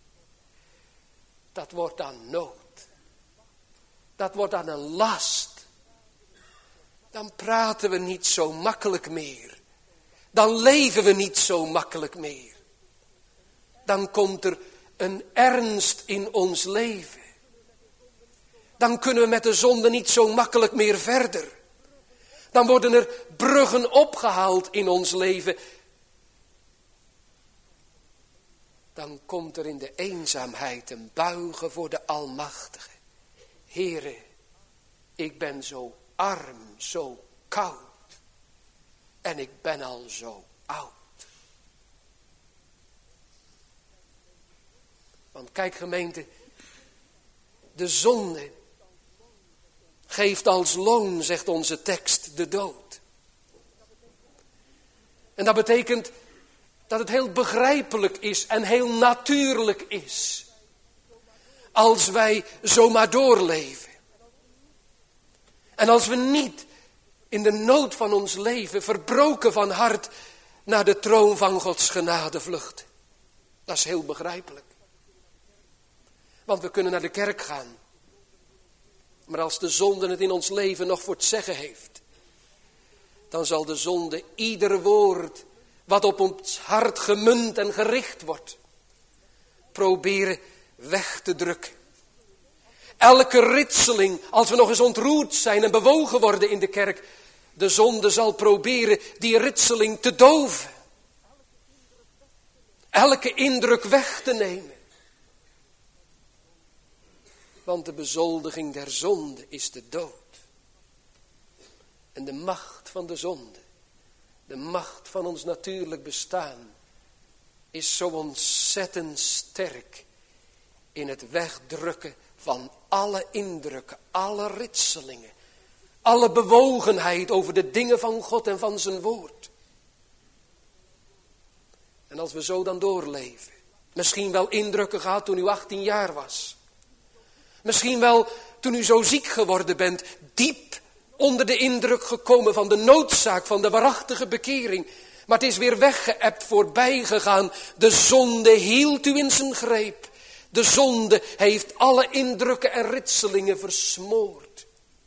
Dat wordt dan nood. Dat wordt dan een last. Dan praten we niet zo makkelijk meer. Dan leven we niet zo makkelijk meer. Dan komt er een ernst in ons leven. Dan kunnen we met de zonde niet zo makkelijk meer verder. Dan worden er bruggen opgehaald in ons leven. Dan komt er in de eenzaamheid een buigen voor de Almachtige. Heere, ik ben zo arm, zo koud. En ik ben al zo oud. Want kijk gemeente, de zonde geeft als loon, zegt onze tekst, de dood. En dat betekent dat het heel begrijpelijk is en heel natuurlijk is als wij zomaar doorleven. En als we niet in de nood van ons leven verbroken van hart naar de troon van Gods genade vluchten. Dat is heel begrijpelijk. Want we kunnen naar de kerk gaan. Maar als de zonde het in ons leven nog voor het zeggen heeft, dan zal de zonde ieder woord wat op ons hart gemunt en gericht wordt, proberen weg te drukken. Elke ritseling, als we nog eens ontroerd zijn en bewogen worden in de kerk, de zonde zal proberen die ritseling te doven. Elke indruk weg te nemen. Want de bezoldiging der zonde is de dood. En de macht van de zonde, de macht van ons natuurlijk bestaan, is zo ontzettend sterk in het wegdrukken van alle indrukken, alle ritselingen, alle bewogenheid over de dingen van God en van zijn woord. En als we zo dan doorleven, misschien wel indrukken gehad toen u 18 jaar was, misschien wel toen u zo ziek geworden bent, diep onder de indruk gekomen van de noodzaak van de waarachtige bekering. Maar het is weer weggeëpt, voorbij gegaan. De zonde hield u in zijn greep. De zonde heeft alle indrukken en ritselingen versmoord.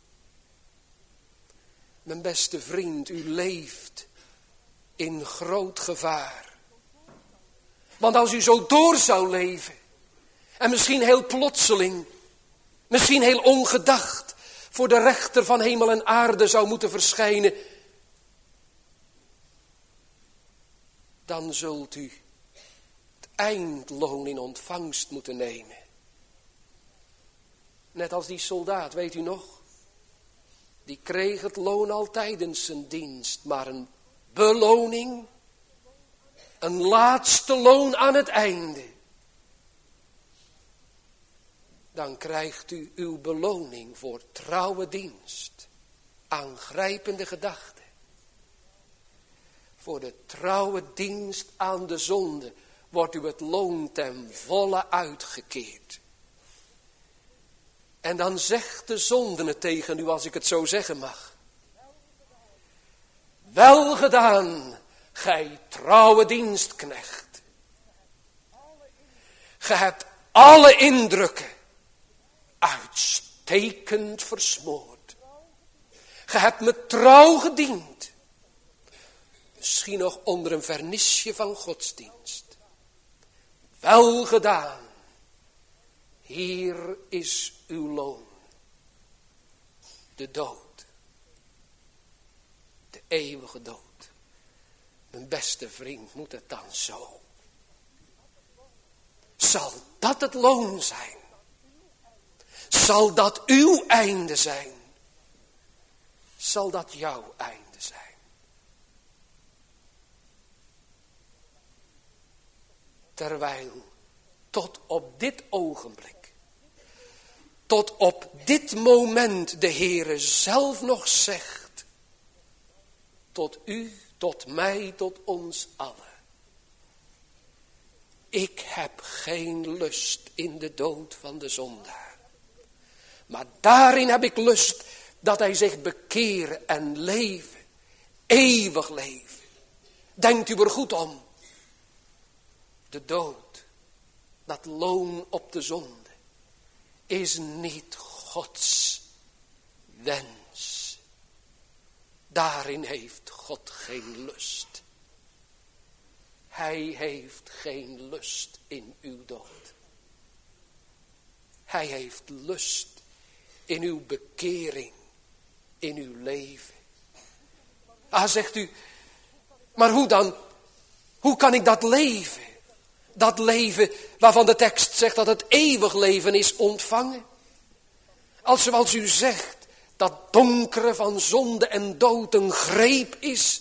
Mijn beste vriend, u leeft in groot gevaar. Want als u zo door zou leven, en misschien heel plotseling, misschien heel ongedacht, voor de rechter van hemel en aarde zou moeten verschijnen, dan zult u het eindloon in ontvangst moeten nemen. Net als die soldaat, weet u nog? Die kreeg het loon al tijdens zijn dienst, maar een beloning, een laatste loon aan het einde. Dan krijgt u uw beloning voor trouwe dienst, aangrijpende gedachten. Voor de trouwe dienst aan de zonde wordt u het loon ten volle uitgekeerd. En dan zegt de zonde het tegen u, als ik het zo zeggen mag. Wel gedaan, gij trouwe dienstknecht. Ge hebt alle indrukken uitstekend versmoord. Ge hebt me trouw gediend. Misschien nog onder een vernisje van godsdienst. Wel gedaan. Hier is uw loon. De dood. De eeuwige dood. Mijn beste vriend, moet het dan zo? Zal dat het loon zijn? Zal dat uw einde zijn? Zal dat jouw einde zijn? Terwijl tot op dit ogenblik, tot op dit moment de Heere zelf nog zegt, tot u, tot mij, tot ons allen. Ik heb geen lust in de dood van de zondaar. Maar daarin heb ik lust dat hij zich bekeren en leven, eeuwig leven. Denkt u er goed om. De dood, dat loon op de zonde, is niet Gods wens. Daarin heeft God geen lust. Hij heeft geen lust in uw dood. Hij heeft lust in uw bekering, in uw leven. Ah, zegt u, maar hoe dan? Hoe kan ik dat leven? Dat leven waarvan de tekst zegt dat het eeuwig leven is ontvangen. Als zoals u zegt, dat donkere van zonde en dood een greep is,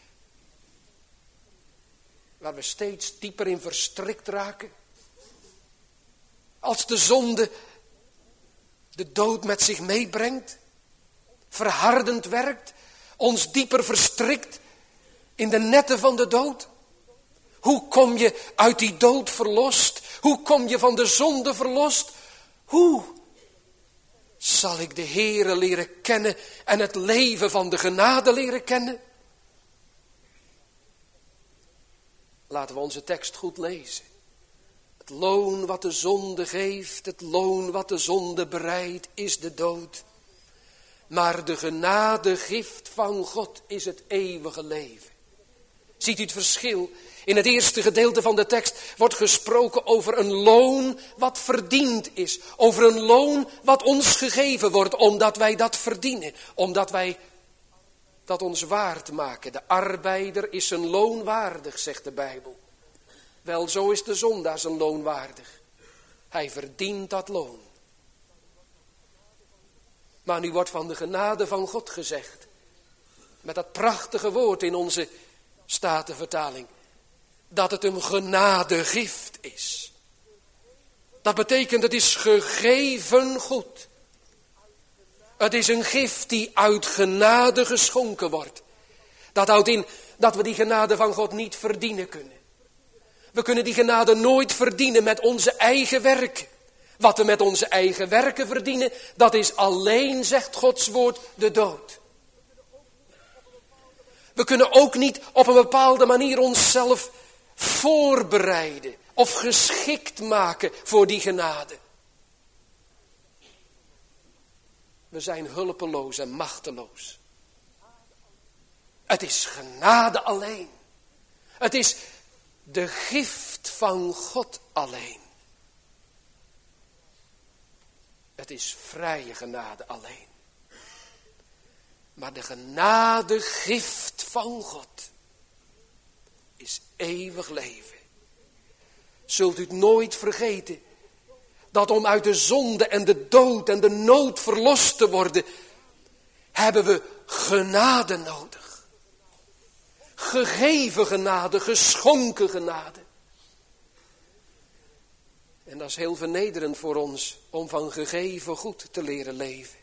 waar we steeds dieper in verstrikt raken. Als de zonde de dood met zich meebrengt, verhardend werkt, ons dieper verstrikt in de netten van de dood. Hoe kom je uit die dood verlost? Hoe kom je van de zonde verlost? Hoe zal ik de Heere leren kennen en het leven van de genade leren kennen? Laten we onze tekst goed lezen. Het loon wat de zonde geeft, het loon wat de zonde bereidt, is de dood. Maar de genadegift van God is het eeuwige leven. Ziet u het verschil? In het eerste gedeelte van de tekst wordt gesproken over een loon wat verdiend is. Over een loon wat ons gegeven wordt omdat wij dat verdienen. Omdat wij dat ons waard maken. De arbeider is zijn loon waardig, zegt de Bijbel. Wel, zo is de zondaar zijn loon waardig. Hij verdient dat loon. Maar nu wordt van de genade van God gezegd. Met dat prachtige woord in onze Statenvertaling. Dat het een genadegift is. Dat betekent het is gegeven goed. Het is een gift die uit genade geschonken wordt. Dat houdt in dat we die genade van God niet verdienen kunnen. We kunnen die genade nooit verdienen met onze eigen werken. Wat we met onze eigen werken verdienen, dat is alleen, zegt Gods woord, de dood. We kunnen ook niet op een bepaalde manier onszelf voorbereiden of geschikt maken voor die genade. We zijn hulpeloos en machteloos. Het is genade alleen. Het is de gift van God alleen. Het is vrije genade alleen. Maar de genadegift van God is eeuwig leven. Zult u het nooit vergeten, dat om uit de zonde en de dood en de nood verlost te worden, hebben we genade nodig. Gegeven genade, geschonken genade. En dat is heel vernederend voor ons om van gegeven goed te leren leven.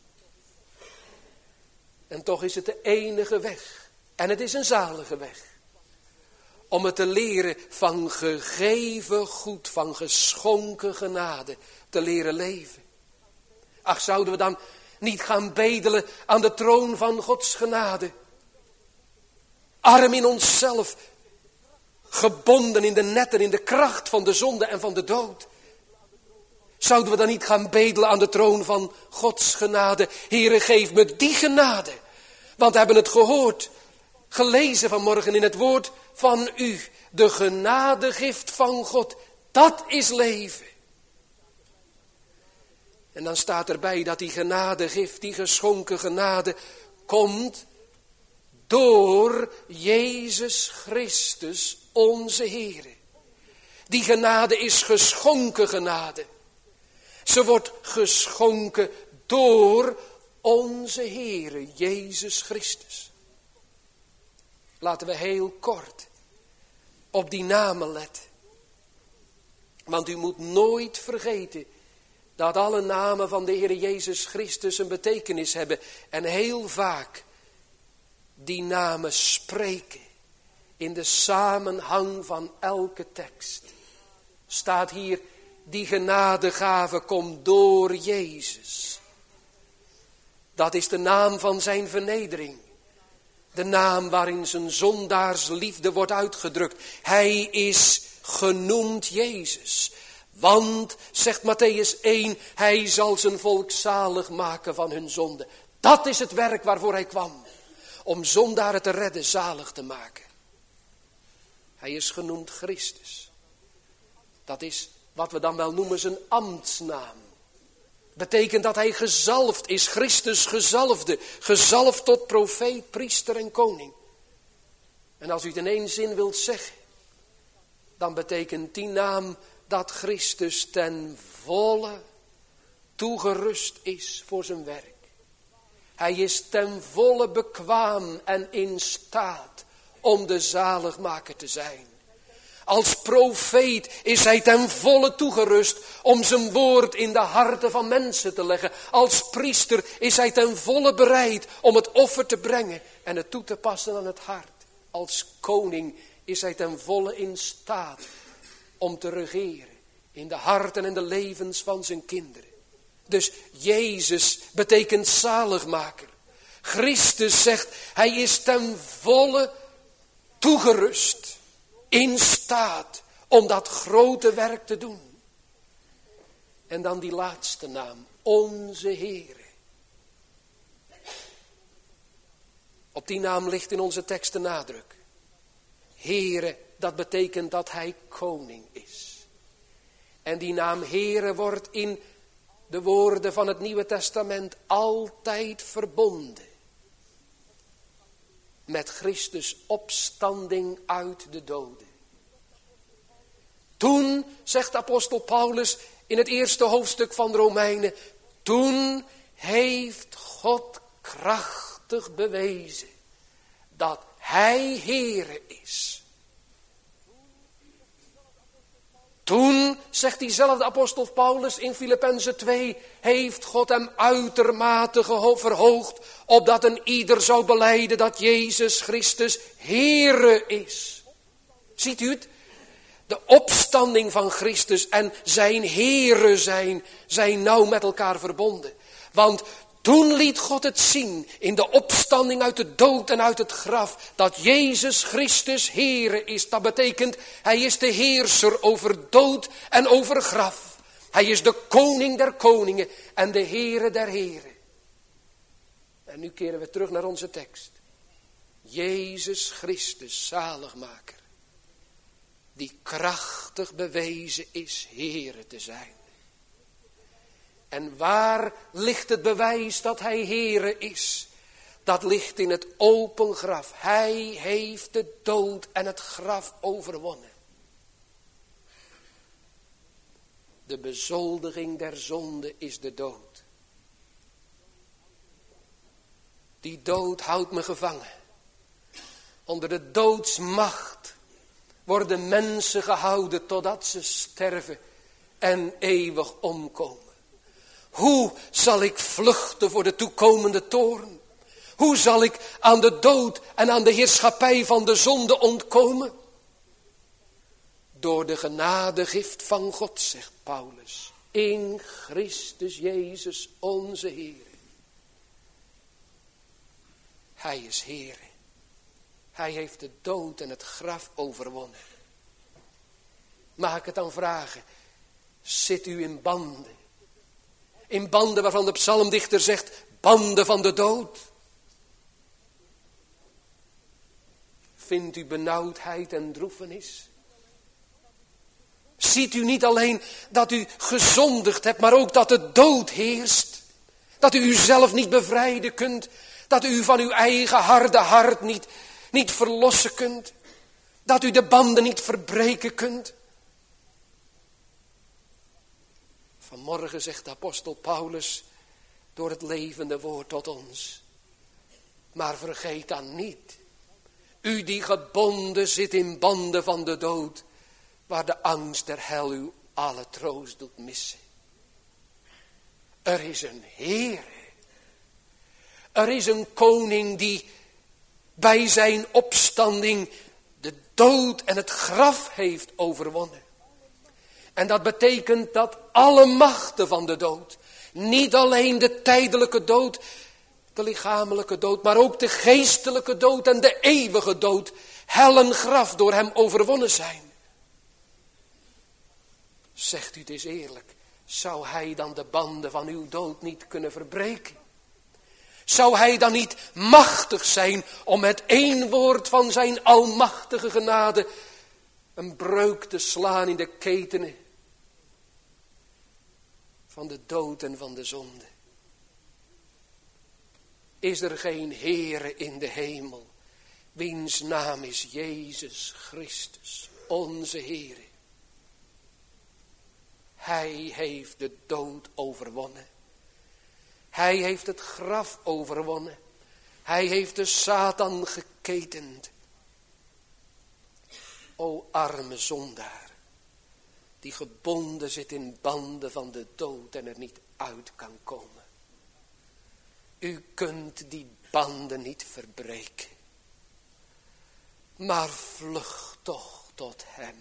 En toch is het de enige weg. En het is een zalige weg. Om het te leren van gegeven goed, van geschonken genade, te leren leven. Ach, zouden we dan niet gaan bedelen aan de troon van Gods genade? Arm in onszelf, gebonden in de netten, in de kracht van de zonde en van de dood. Zouden we dan niet gaan bedelen aan de troon van Gods genade? Heere, geef me die genade. Want we hebben het gehoord, gelezen vanmorgen in het woord van u. De genadegift van God, dat is leven. En dan staat erbij dat die genadegift, die geschonken genade, komt door Jezus Christus, onze Heere. Die genade is geschonken genade. Ze wordt geschonken door onze Heere, Jezus Christus. Laten we heel kort op die namen letten. Want u moet nooit vergeten dat alle namen van de Heere Jezus Christus een betekenis hebben. En heel vaak die namen spreken in de samenhang van elke tekst. Staat hier, die genadegave komt door Jezus. Dat is de naam van zijn vernedering. De naam waarin zijn zondaarsliefde wordt uitgedrukt. Hij is genoemd Jezus. Want, zegt Mattheüs 1, hij zal zijn volk zalig maken van hun zonde. Dat is het werk waarvoor hij kwam. Om zondaren te redden, zalig te maken. Hij is genoemd Christus. Dat is wat we dan wel noemen zijn ambtsnaam. Betekent dat hij gezalfd is, Christus gezalfde. Gezalfd tot profeet, priester en koning. En als u het in één zin wilt zeggen, dan betekent die naam dat Christus ten volle toegerust is voor zijn werk. Hij is ten volle bekwaam en in staat om de zaligmaker te zijn. Als profeet is hij ten volle toegerust om zijn woord in de harten van mensen te leggen. Als priester is hij ten volle bereid om het offer te brengen en het toe te passen aan het hart. Als koning is hij ten volle in staat om te regeren in de harten en de levens van zijn kinderen. Dus Jezus betekent zaligmaker. Christus zegt, hij is ten volle toegerust, in staat om dat grote werk te doen. En dan die laatste naam, onze Heere. Op die naam ligt in onze tekst de nadruk. Heere, dat betekent dat hij koning is. En die naam Heere wordt in de woorden van het Nieuwe Testament altijd verbonden met Christus' opstanding uit de doden. Toen, zegt apostel Paulus in het eerste hoofdstuk van Romeinen, toen heeft God krachtig bewezen dat hij Heere is. Toen, zegt diezelfde apostel Paulus in Filippenzen 2, heeft God hem uitermate verhoogd, opdat een ieder zou belijden dat Jezus Christus Heere is. Ziet u het? De opstanding van Christus en zijn Heere zijn nauw met elkaar verbonden. Want Toen liet God het zien in de opstanding uit de dood en uit het graf, dat Jezus Christus Heere is. Dat betekent, hij is de heerser over dood en over graf. Hij is de koning der koningen en de Heere der heren. En nu keren we terug naar onze tekst. Jezus Christus, zaligmaker, die krachtig bewezen is Heere te zijn. En waar ligt het bewijs dat hij Heere is? Dat ligt in het open graf. Hij heeft de dood en het graf overwonnen. De bezoldiging der zonde is de dood. Die dood houdt me gevangen. Onder de doodsmacht worden mensen gehouden totdat ze sterven en eeuwig omkomen. Hoe zal ik vluchten voor de toekomende toorn? Hoe zal ik aan de dood en aan de heerschappij van de zonde ontkomen? Door de genadegift van God, zegt Paulus, in Christus Jezus onze Heer. Hij is Heer. Hij heeft de dood en het graf overwonnen. Mag ik het dan vragen, zit u in banden? In banden waarvan de psalmdichter zegt, banden van de dood. Vindt u benauwdheid en droefenis? Ziet u niet alleen dat u gezondigd hebt, maar ook dat de dood heerst? Dat u uzelf niet bevrijden kunt? Dat u van uw eigen harde hart niet verlossen kunt? Dat u de banden niet verbreken kunt? Vanmorgen zegt de apostel Paulus door het levende woord tot ons. Maar vergeet dan niet, u die gebonden zit in banden van de dood, waar de angst der hel u alle troost doet missen. Er is een Heer. Er is een koning die bij zijn opstanding de dood en het graf heeft overwonnen. En dat betekent dat alle machten van de dood, niet alleen de tijdelijke dood, de lichamelijke dood, maar ook de geestelijke dood en de eeuwige dood, hel en graf door hem overwonnen zijn. Zegt u het eens eerlijk, zou hij dan de banden van uw dood niet kunnen verbreken? Zou hij dan niet machtig zijn om met één woord van zijn almachtige genade een breuk te slaan in de ketenen van de dood en van de zonde? Is er geen Heere in de hemel, wiens naam is Jezus Christus, onze Heere? Hij heeft de dood overwonnen. Hij heeft het graf overwonnen. Hij heeft de Satan geketend. O arme zondaar, die gebonden zit in banden van de dood en er niet uit kan komen. U kunt die banden niet verbreken. Maar vlucht toch tot hem.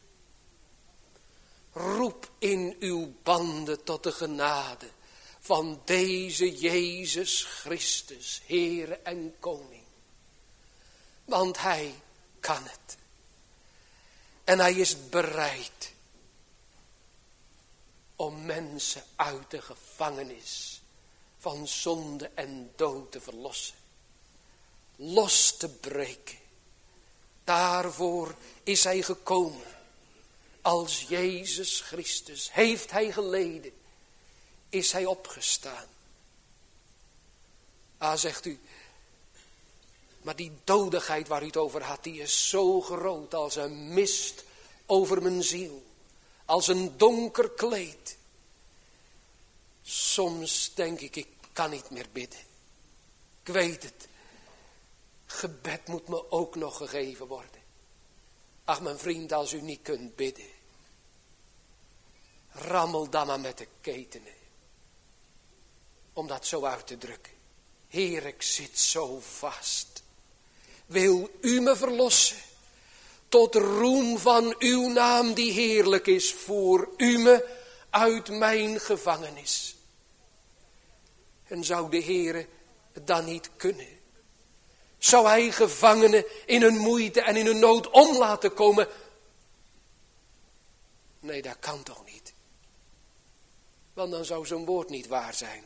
Roep in uw banden tot de genade van deze Jezus Christus, Heere en Koning. Want hij kan het. En hij is bereid om mensen uit de gevangenis van zonde en dood te verlossen. Los te breken. Daarvoor is hij gekomen. Als Jezus Christus heeft hij geleden. Is hij opgestaan. Zegt u. Maar die dodigheid waar u het over had, die is zo groot als een mist over mijn ziel. Als een donker kleed. Soms denk ik kan niet meer bidden. Ik weet het. Gebed moet me ook nog gegeven worden. Ach mijn vriend, als u niet kunt bidden. Rammel dan maar met de ketenen. Om dat zo uit te drukken. Heer, ik zit zo vast. Wil u me verlossen. Tot roem van uw naam die heerlijk is. Voer u me uit mijn gevangenis. En zou de Heere het dan niet kunnen? Zou hij gevangenen in hun moeite en in hun nood om laten komen? Nee, dat kan toch niet? Want dan zou zijn woord niet waar zijn.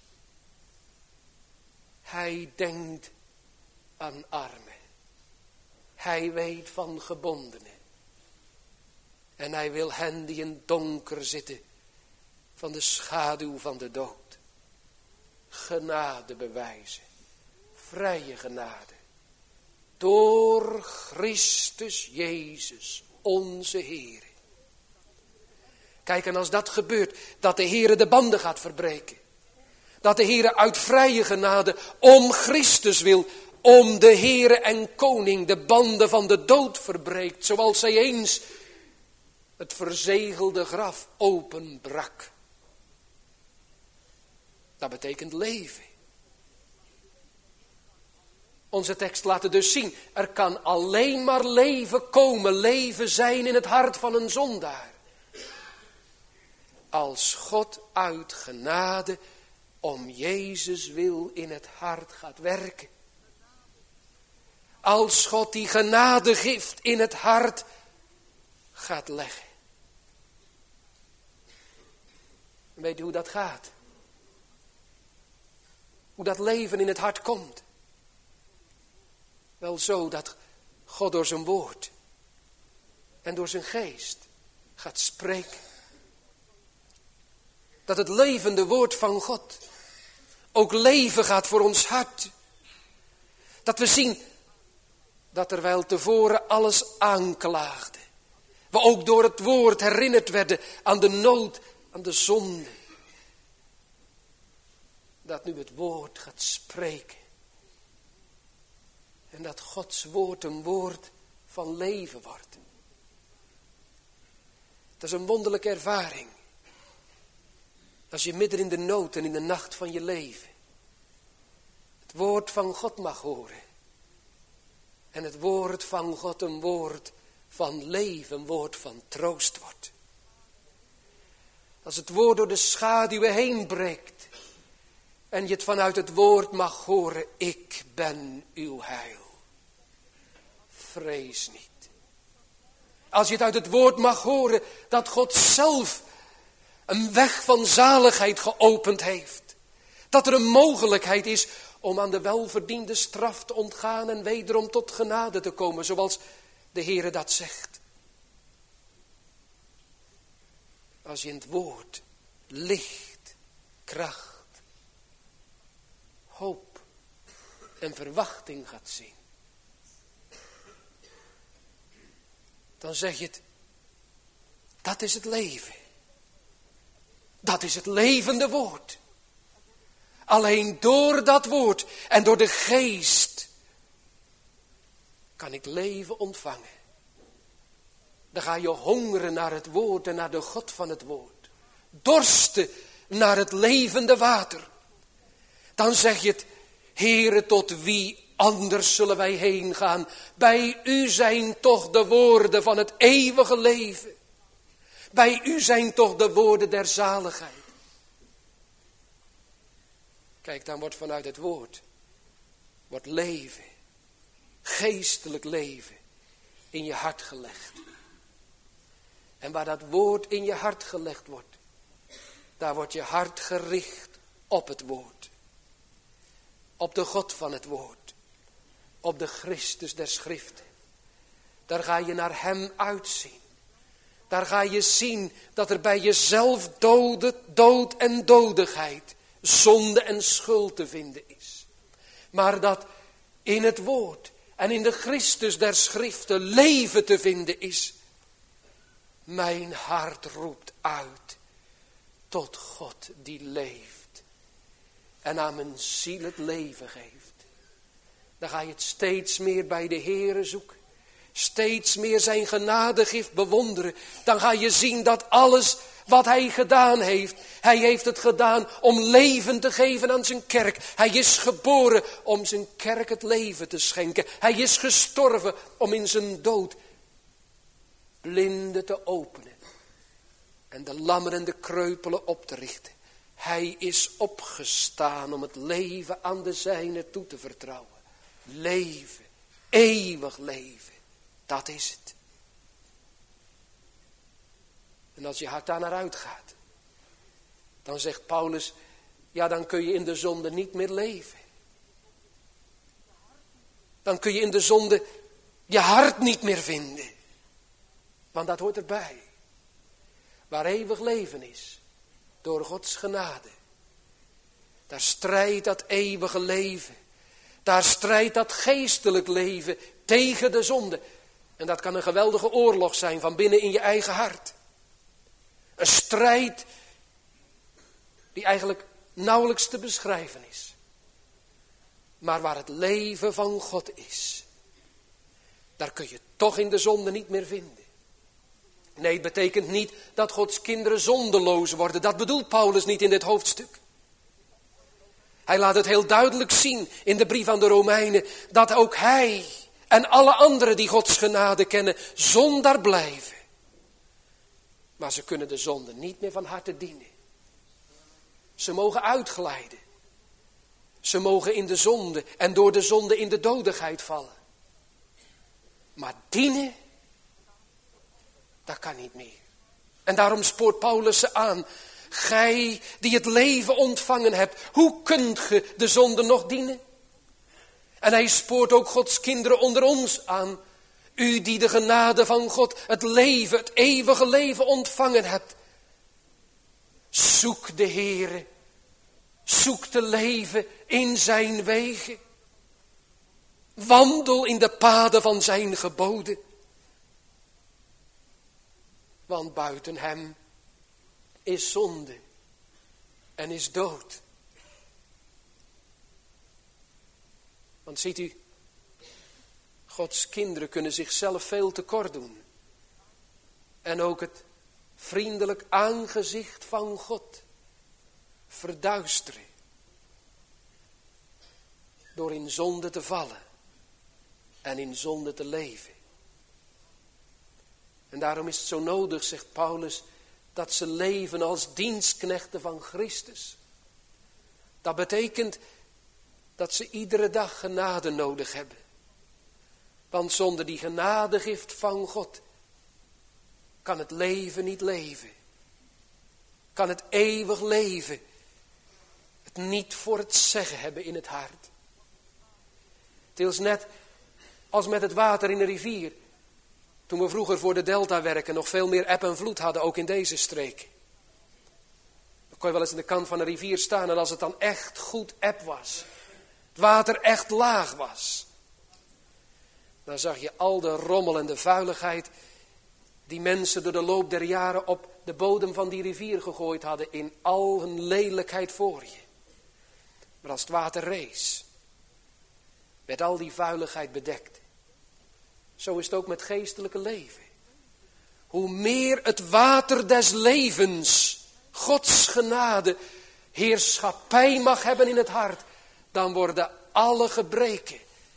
Hij denkt aan armen. Hij weet van gebondenen. En hij wil hen die in donker zitten van de schaduw van de dood genade bewijzen. Vrije genade. Door Christus Jezus, onze Heer. Kijk, en als dat gebeurt, dat de Heer de banden gaat verbreken. Dat de Heer uit vrije genade om Christus wil, om de Heer en Koning de banden van de dood verbreekt. Zoals hij eens het verzegelde graf openbrak. Dat betekent leven. Onze tekst laat het dus zien. Er kan alleen maar leven komen, leven zijn in het hart van een zondaar. Als God uit genade om Jezus wil in het hart gaat werken. Als God die genadegift in het hart gaat leggen. Weet u hoe dat gaat? Hoe dat leven in het hart komt? Wel zo dat God door zijn woord en door zijn geest gaat spreken. Dat het levende woord van God ook leven gaat voor ons hart. Dat we zien dat terwijl tevoren alles aanklaagde, we ook door het woord herinnerd werden aan de nood, aan de zonde. Dat nu het woord gaat spreken. En dat Gods woord een woord van leven wordt. Dat is een wonderlijke ervaring. Als je midden in de nood en in de nacht van je leven het woord van God mag horen. En het woord van God een woord van leven, een woord van troost wordt. Als het woord door de schaduwen heen breekt. En je het vanuit het woord mag horen. Ik ben uw heil. Vrees niet. Als je het uit het woord mag horen. Dat God zelf een weg van zaligheid geopend heeft. Dat er een mogelijkheid is om aan de welverdiende straf te ontgaan. En wederom tot genade te komen. Zoals de Heere dat zegt. Als je in het woord licht, kracht, hoop en verwachting gaat zien. Dan zeg je het. Dat is het leven. Dat is het levende woord. Alleen door dat woord en door de geest kan ik leven ontvangen. Dan ga je hongeren naar het woord en naar de God van het woord. Dorsten naar het levende water. Dan zeg je het, Heere, tot wie anders zullen wij heen gaan? Bij u zijn toch de woorden van het eeuwige leven. Bij u zijn toch de woorden der zaligheid. Kijk, dan wordt vanuit het woord, wordt leven, geestelijk leven, in je hart gelegd. En waar dat woord in je hart gelegd wordt, daar wordt je hart gericht op het woord. Op de God van het woord. Op de Christus der Schriften. Daar ga je naar hem uitzien. Daar ga je zien dat er bij jezelf dood en dodigheid, zonde en schuld te vinden is. Maar dat in het woord en in de Christus der Schriften leven te vinden is. Mijn hart roept uit tot God die leeft en aan mijn ziel het leven geeft. Dan ga je het steeds meer bij de Heere zoeken. Steeds meer zijn genadegift bewonderen. Dan ga je zien dat alles wat hij gedaan heeft. Hij heeft het gedaan om leven te geven aan zijn kerk. Hij is geboren om zijn kerk het leven te schenken. Hij is gestorven om in zijn dood blinden te openen. En de lammen en de kreupelen op te richten. Hij is opgestaan om het leven aan de zijnen toe te vertrouwen. Leven, eeuwig leven, dat is het. En als je hart daar naar uitgaat, dan zegt Paulus, ja, dan kun je in de zonde niet meer leven. Dan kun je in de zonde je hart niet meer vinden. Want dat hoort erbij. Waar eeuwig leven is, door Gods genade. Daar strijdt dat eeuwige leven. Daar strijdt dat geestelijk leven tegen de zonde. En dat kan een geweldige oorlog zijn van binnen in je eigen hart. Een strijd die eigenlijk nauwelijks te beschrijven is. Maar waar het leven van God is, daar kun je toch in de zonde niet meer vinden. Nee, het betekent niet dat Gods kinderen zondeloos worden. Dat bedoelt Paulus niet in dit hoofdstuk. Hij laat het heel duidelijk zien in de brief aan de Romeinen, dat ook hij en alle anderen die Gods genade kennen, zondaar blijven. Maar ze kunnen de zonde niet meer van harte dienen. Ze mogen uitglijden. Ze mogen in de zonde en door de zonde in de dodigheid vallen. Maar dienen, dat kan niet meer. En daarom spoort Paulus ze aan. Gij die het leven ontvangen hebt, hoe kunt ge de zonde nog dienen? En hij spoort ook Gods kinderen onder ons aan. U die de genade van God, het leven, het eeuwige leven ontvangen hebt. Zoek de Heere. Zoek te leven in zijn wegen. Wandel in de paden van zijn geboden. Want buiten hem is zonde en is dood. Want ziet u, Gods kinderen kunnen zichzelf veel tekort doen. En ook het vriendelijk aangezicht van God verduisteren. Door in zonde te vallen en in zonde te leven. En daarom is het zo nodig, zegt Paulus, dat ze leven als dienstknechten van Christus. Dat betekent dat ze iedere dag genade nodig hebben. Want zonder die genadegift van God kan het leven niet leven. Kan het eeuwig leven het niet voor het zeggen hebben in het hart. Het is net als met het water in een rivier. Toen we vroeger voor de delta werken nog veel meer eb en vloed hadden, ook in deze streek. Dan kon je wel eens aan de kant van een rivier staan en als het dan echt goed eb was, het water echt laag was, dan zag je al de rommel en de vuiligheid die mensen door de loop der jaren op de bodem van die rivier gegooid hadden in al hun lelijkheid voor je. Maar als het water rees, werd al die vuiligheid bedekt. Zo is het ook met geestelijke leven. Hoe meer het water des levens, Gods genade, heerschappij mag hebben in het hart, dan worden alle gebreken,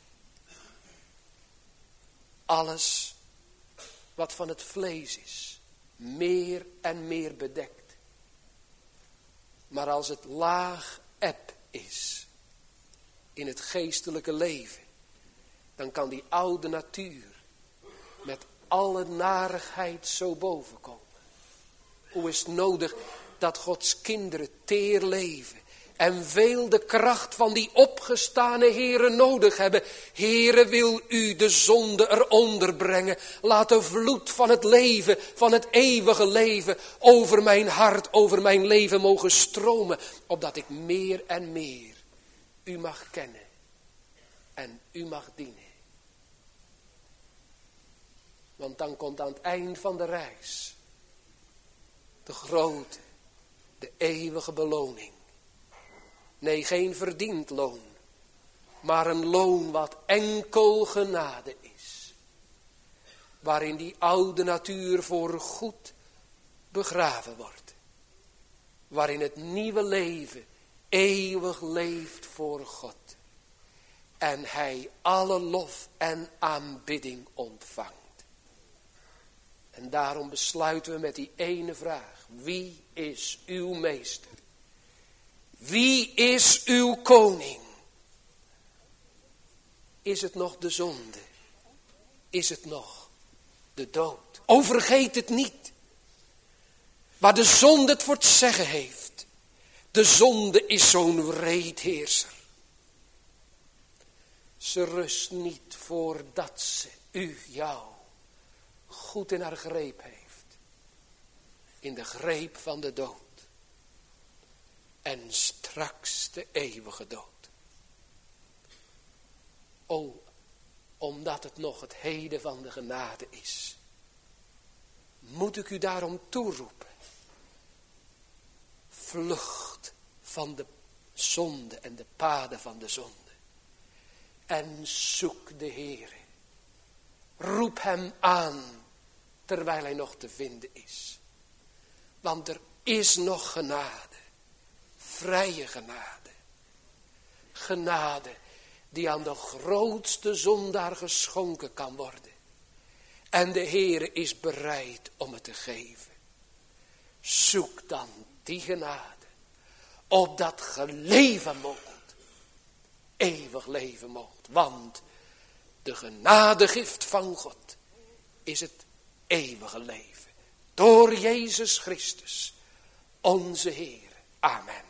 alles wat van het vlees is, meer en meer bedekt. Maar als het laag eb is in het geestelijke leven, dan kan die oude natuur met alle narigheid zo bovenkomen. Hoe is het nodig dat Gods kinderen teer leven en veel de kracht van die opgestane Heere nodig hebben. Heere, wil u de zonde eronder brengen. Laat de vloed van het leven, van het eeuwige leven, over mijn hart, over mijn leven mogen stromen. Opdat ik meer en meer u mag kennen en u mag dienen. Want dan komt aan het eind van de reis de grote, de eeuwige beloning. Nee, geen verdiend loon, maar een loon wat enkel genade is. Waarin die oude natuur voor goed begraven wordt. Waarin het nieuwe leven eeuwig leeft voor God. En hij alle lof en aanbidding ontvangt. En daarom besluiten we met die ene vraag. Wie is uw meester? Wie is uw koning? Is het nog de zonde? Is het nog de dood? O, vergeet het niet. Waar de zonde het voor het zeggen heeft. De zonde is zo'n wreedheerser. Ze rust niet voordat ze jou goed in haar greep heeft. In de greep van de dood. En straks de eeuwige dood. O, omdat het nog het heden van de genade is. Moet ik u daarom toeroepen. Vlucht van de zonde en de paden van de zonde. En zoek de Heere. Roep hem aan terwijl hij nog te vinden is. Want er is nog genade. Vrije genade. Genade die aan de grootste zondaar geschonken kan worden. En de Heere is bereid om het te geven. Zoek dan die genade. Opdat ge leven moogt. Eeuwig leven moogt. Want de genadegift van God is het eeuwige leven. Door Jezus Christus, onze Heer. Amen.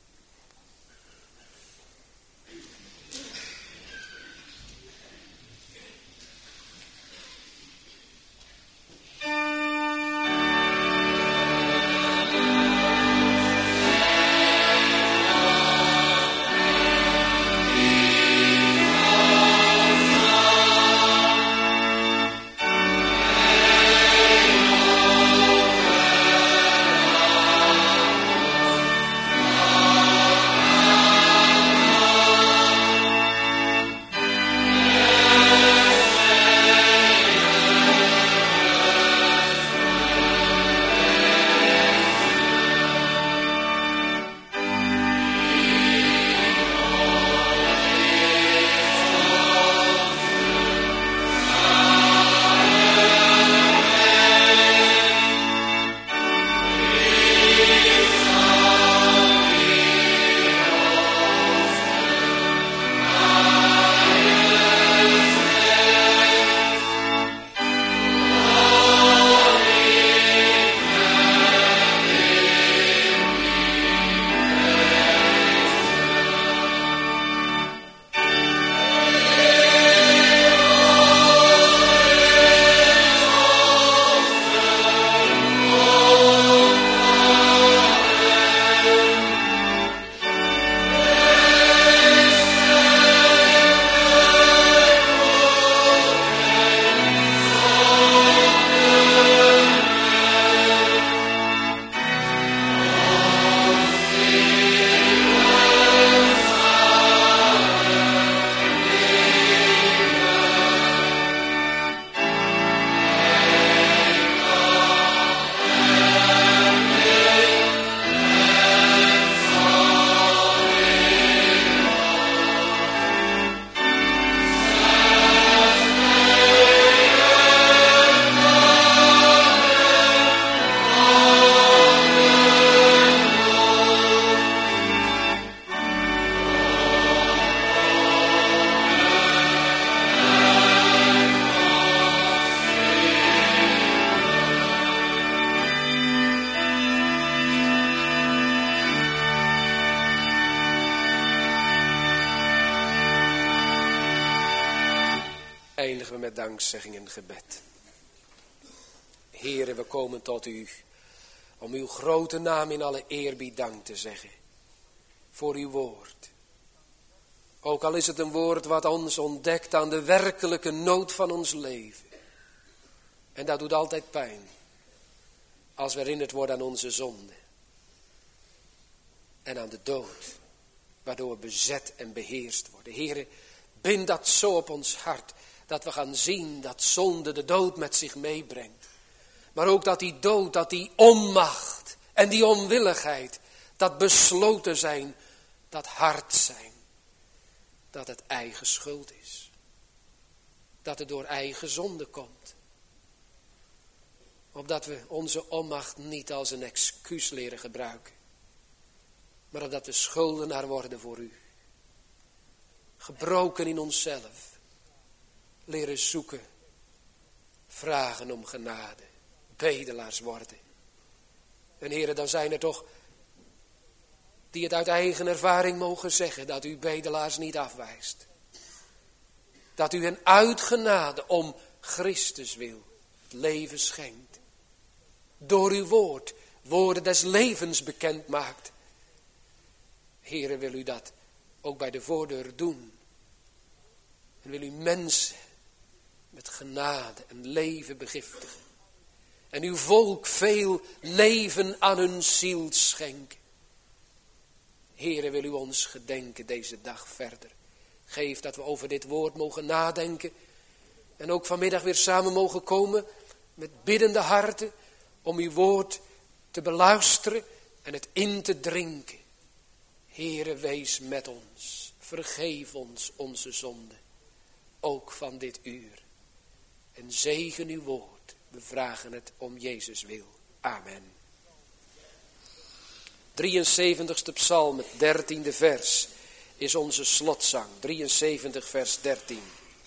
Eindigen we met dankzegging en gebed. Heere, we komen tot u om uw grote naam in alle eerbied dank te zeggen. Voor uw woord. Ook al is het een woord wat ons ontdekt aan de werkelijke nood van ons leven. En dat doet altijd pijn. Als we herinnerd worden aan onze zonde. En aan de dood. Waardoor we bezet en beheerst worden. Heere, bind dat zo op ons hart. Dat we gaan zien dat zonde de dood met zich meebrengt. Maar ook dat die dood, dat die onmacht en die onwilligheid. Dat besloten zijn, dat hard zijn. Dat het eigen schuld is. Dat het door eigen zonde komt. Opdat we onze onmacht niet als een excuus leren gebruiken. maar opdat we schuldenaar worden voor u. Gebroken in onszelf, leren zoeken, vragen om genade, bedelaars worden. En Heere, dan zijn er toch die het uit eigen ervaring mogen zeggen dat u bedelaars niet afwijst. Dat u hen uit genade om Christus wil het leven schenkt. Door uw woord, woorden des levens bekend maakt. Heere, wil u dat ook bij de voordeur doen. En wil u mensen met genade en leven begiftigen. En uw volk veel leven aan hun ziel schenken. Heere, wil u ons gedenken deze dag verder. Geef dat we over dit woord mogen nadenken. En ook vanmiddag weer samen mogen komen met biddende harten. Om uw woord te beluisteren en het in te drinken. Heere, wees met ons. Vergeef ons onze zonden. Ook van dit uur. En zegen uw woord. We vragen het om Jezus wil. Amen. 73ste psalm, het 13e vers, is onze slotzang. 73 vers 13.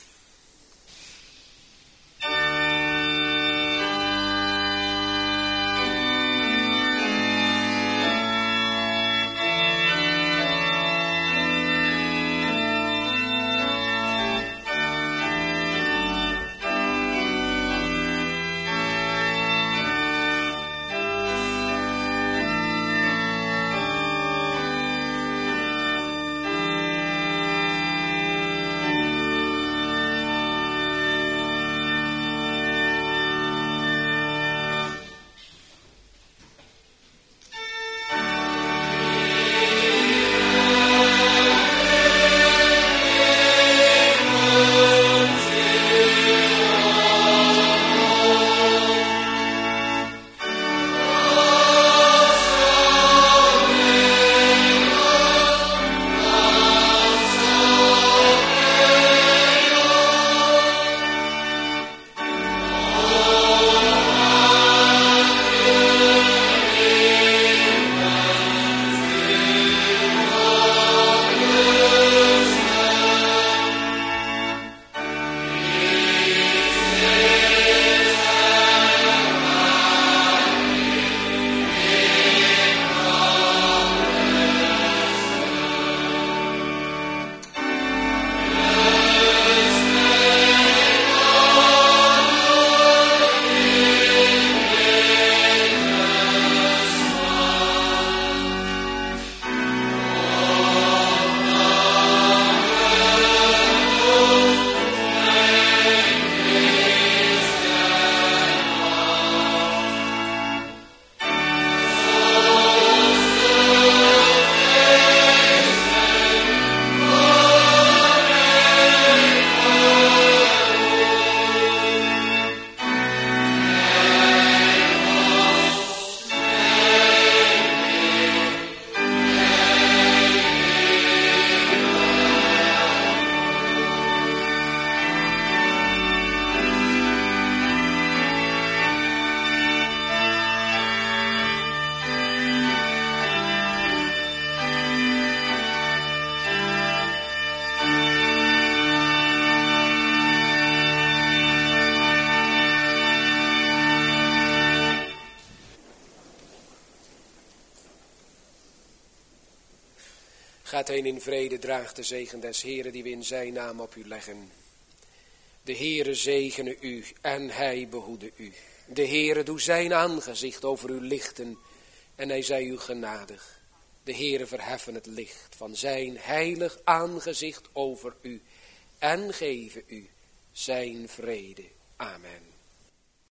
Gaat heen in vrede, draagt de zegen des Heeren die we in zijn naam op u leggen. De Heere zegene u en hij behoede u. De Heere doe zijn aangezicht over u lichten en hij zij u genadig. De Heere verheffen het licht van zijn heilig aangezicht over u en geven u zijn vrede. Amen.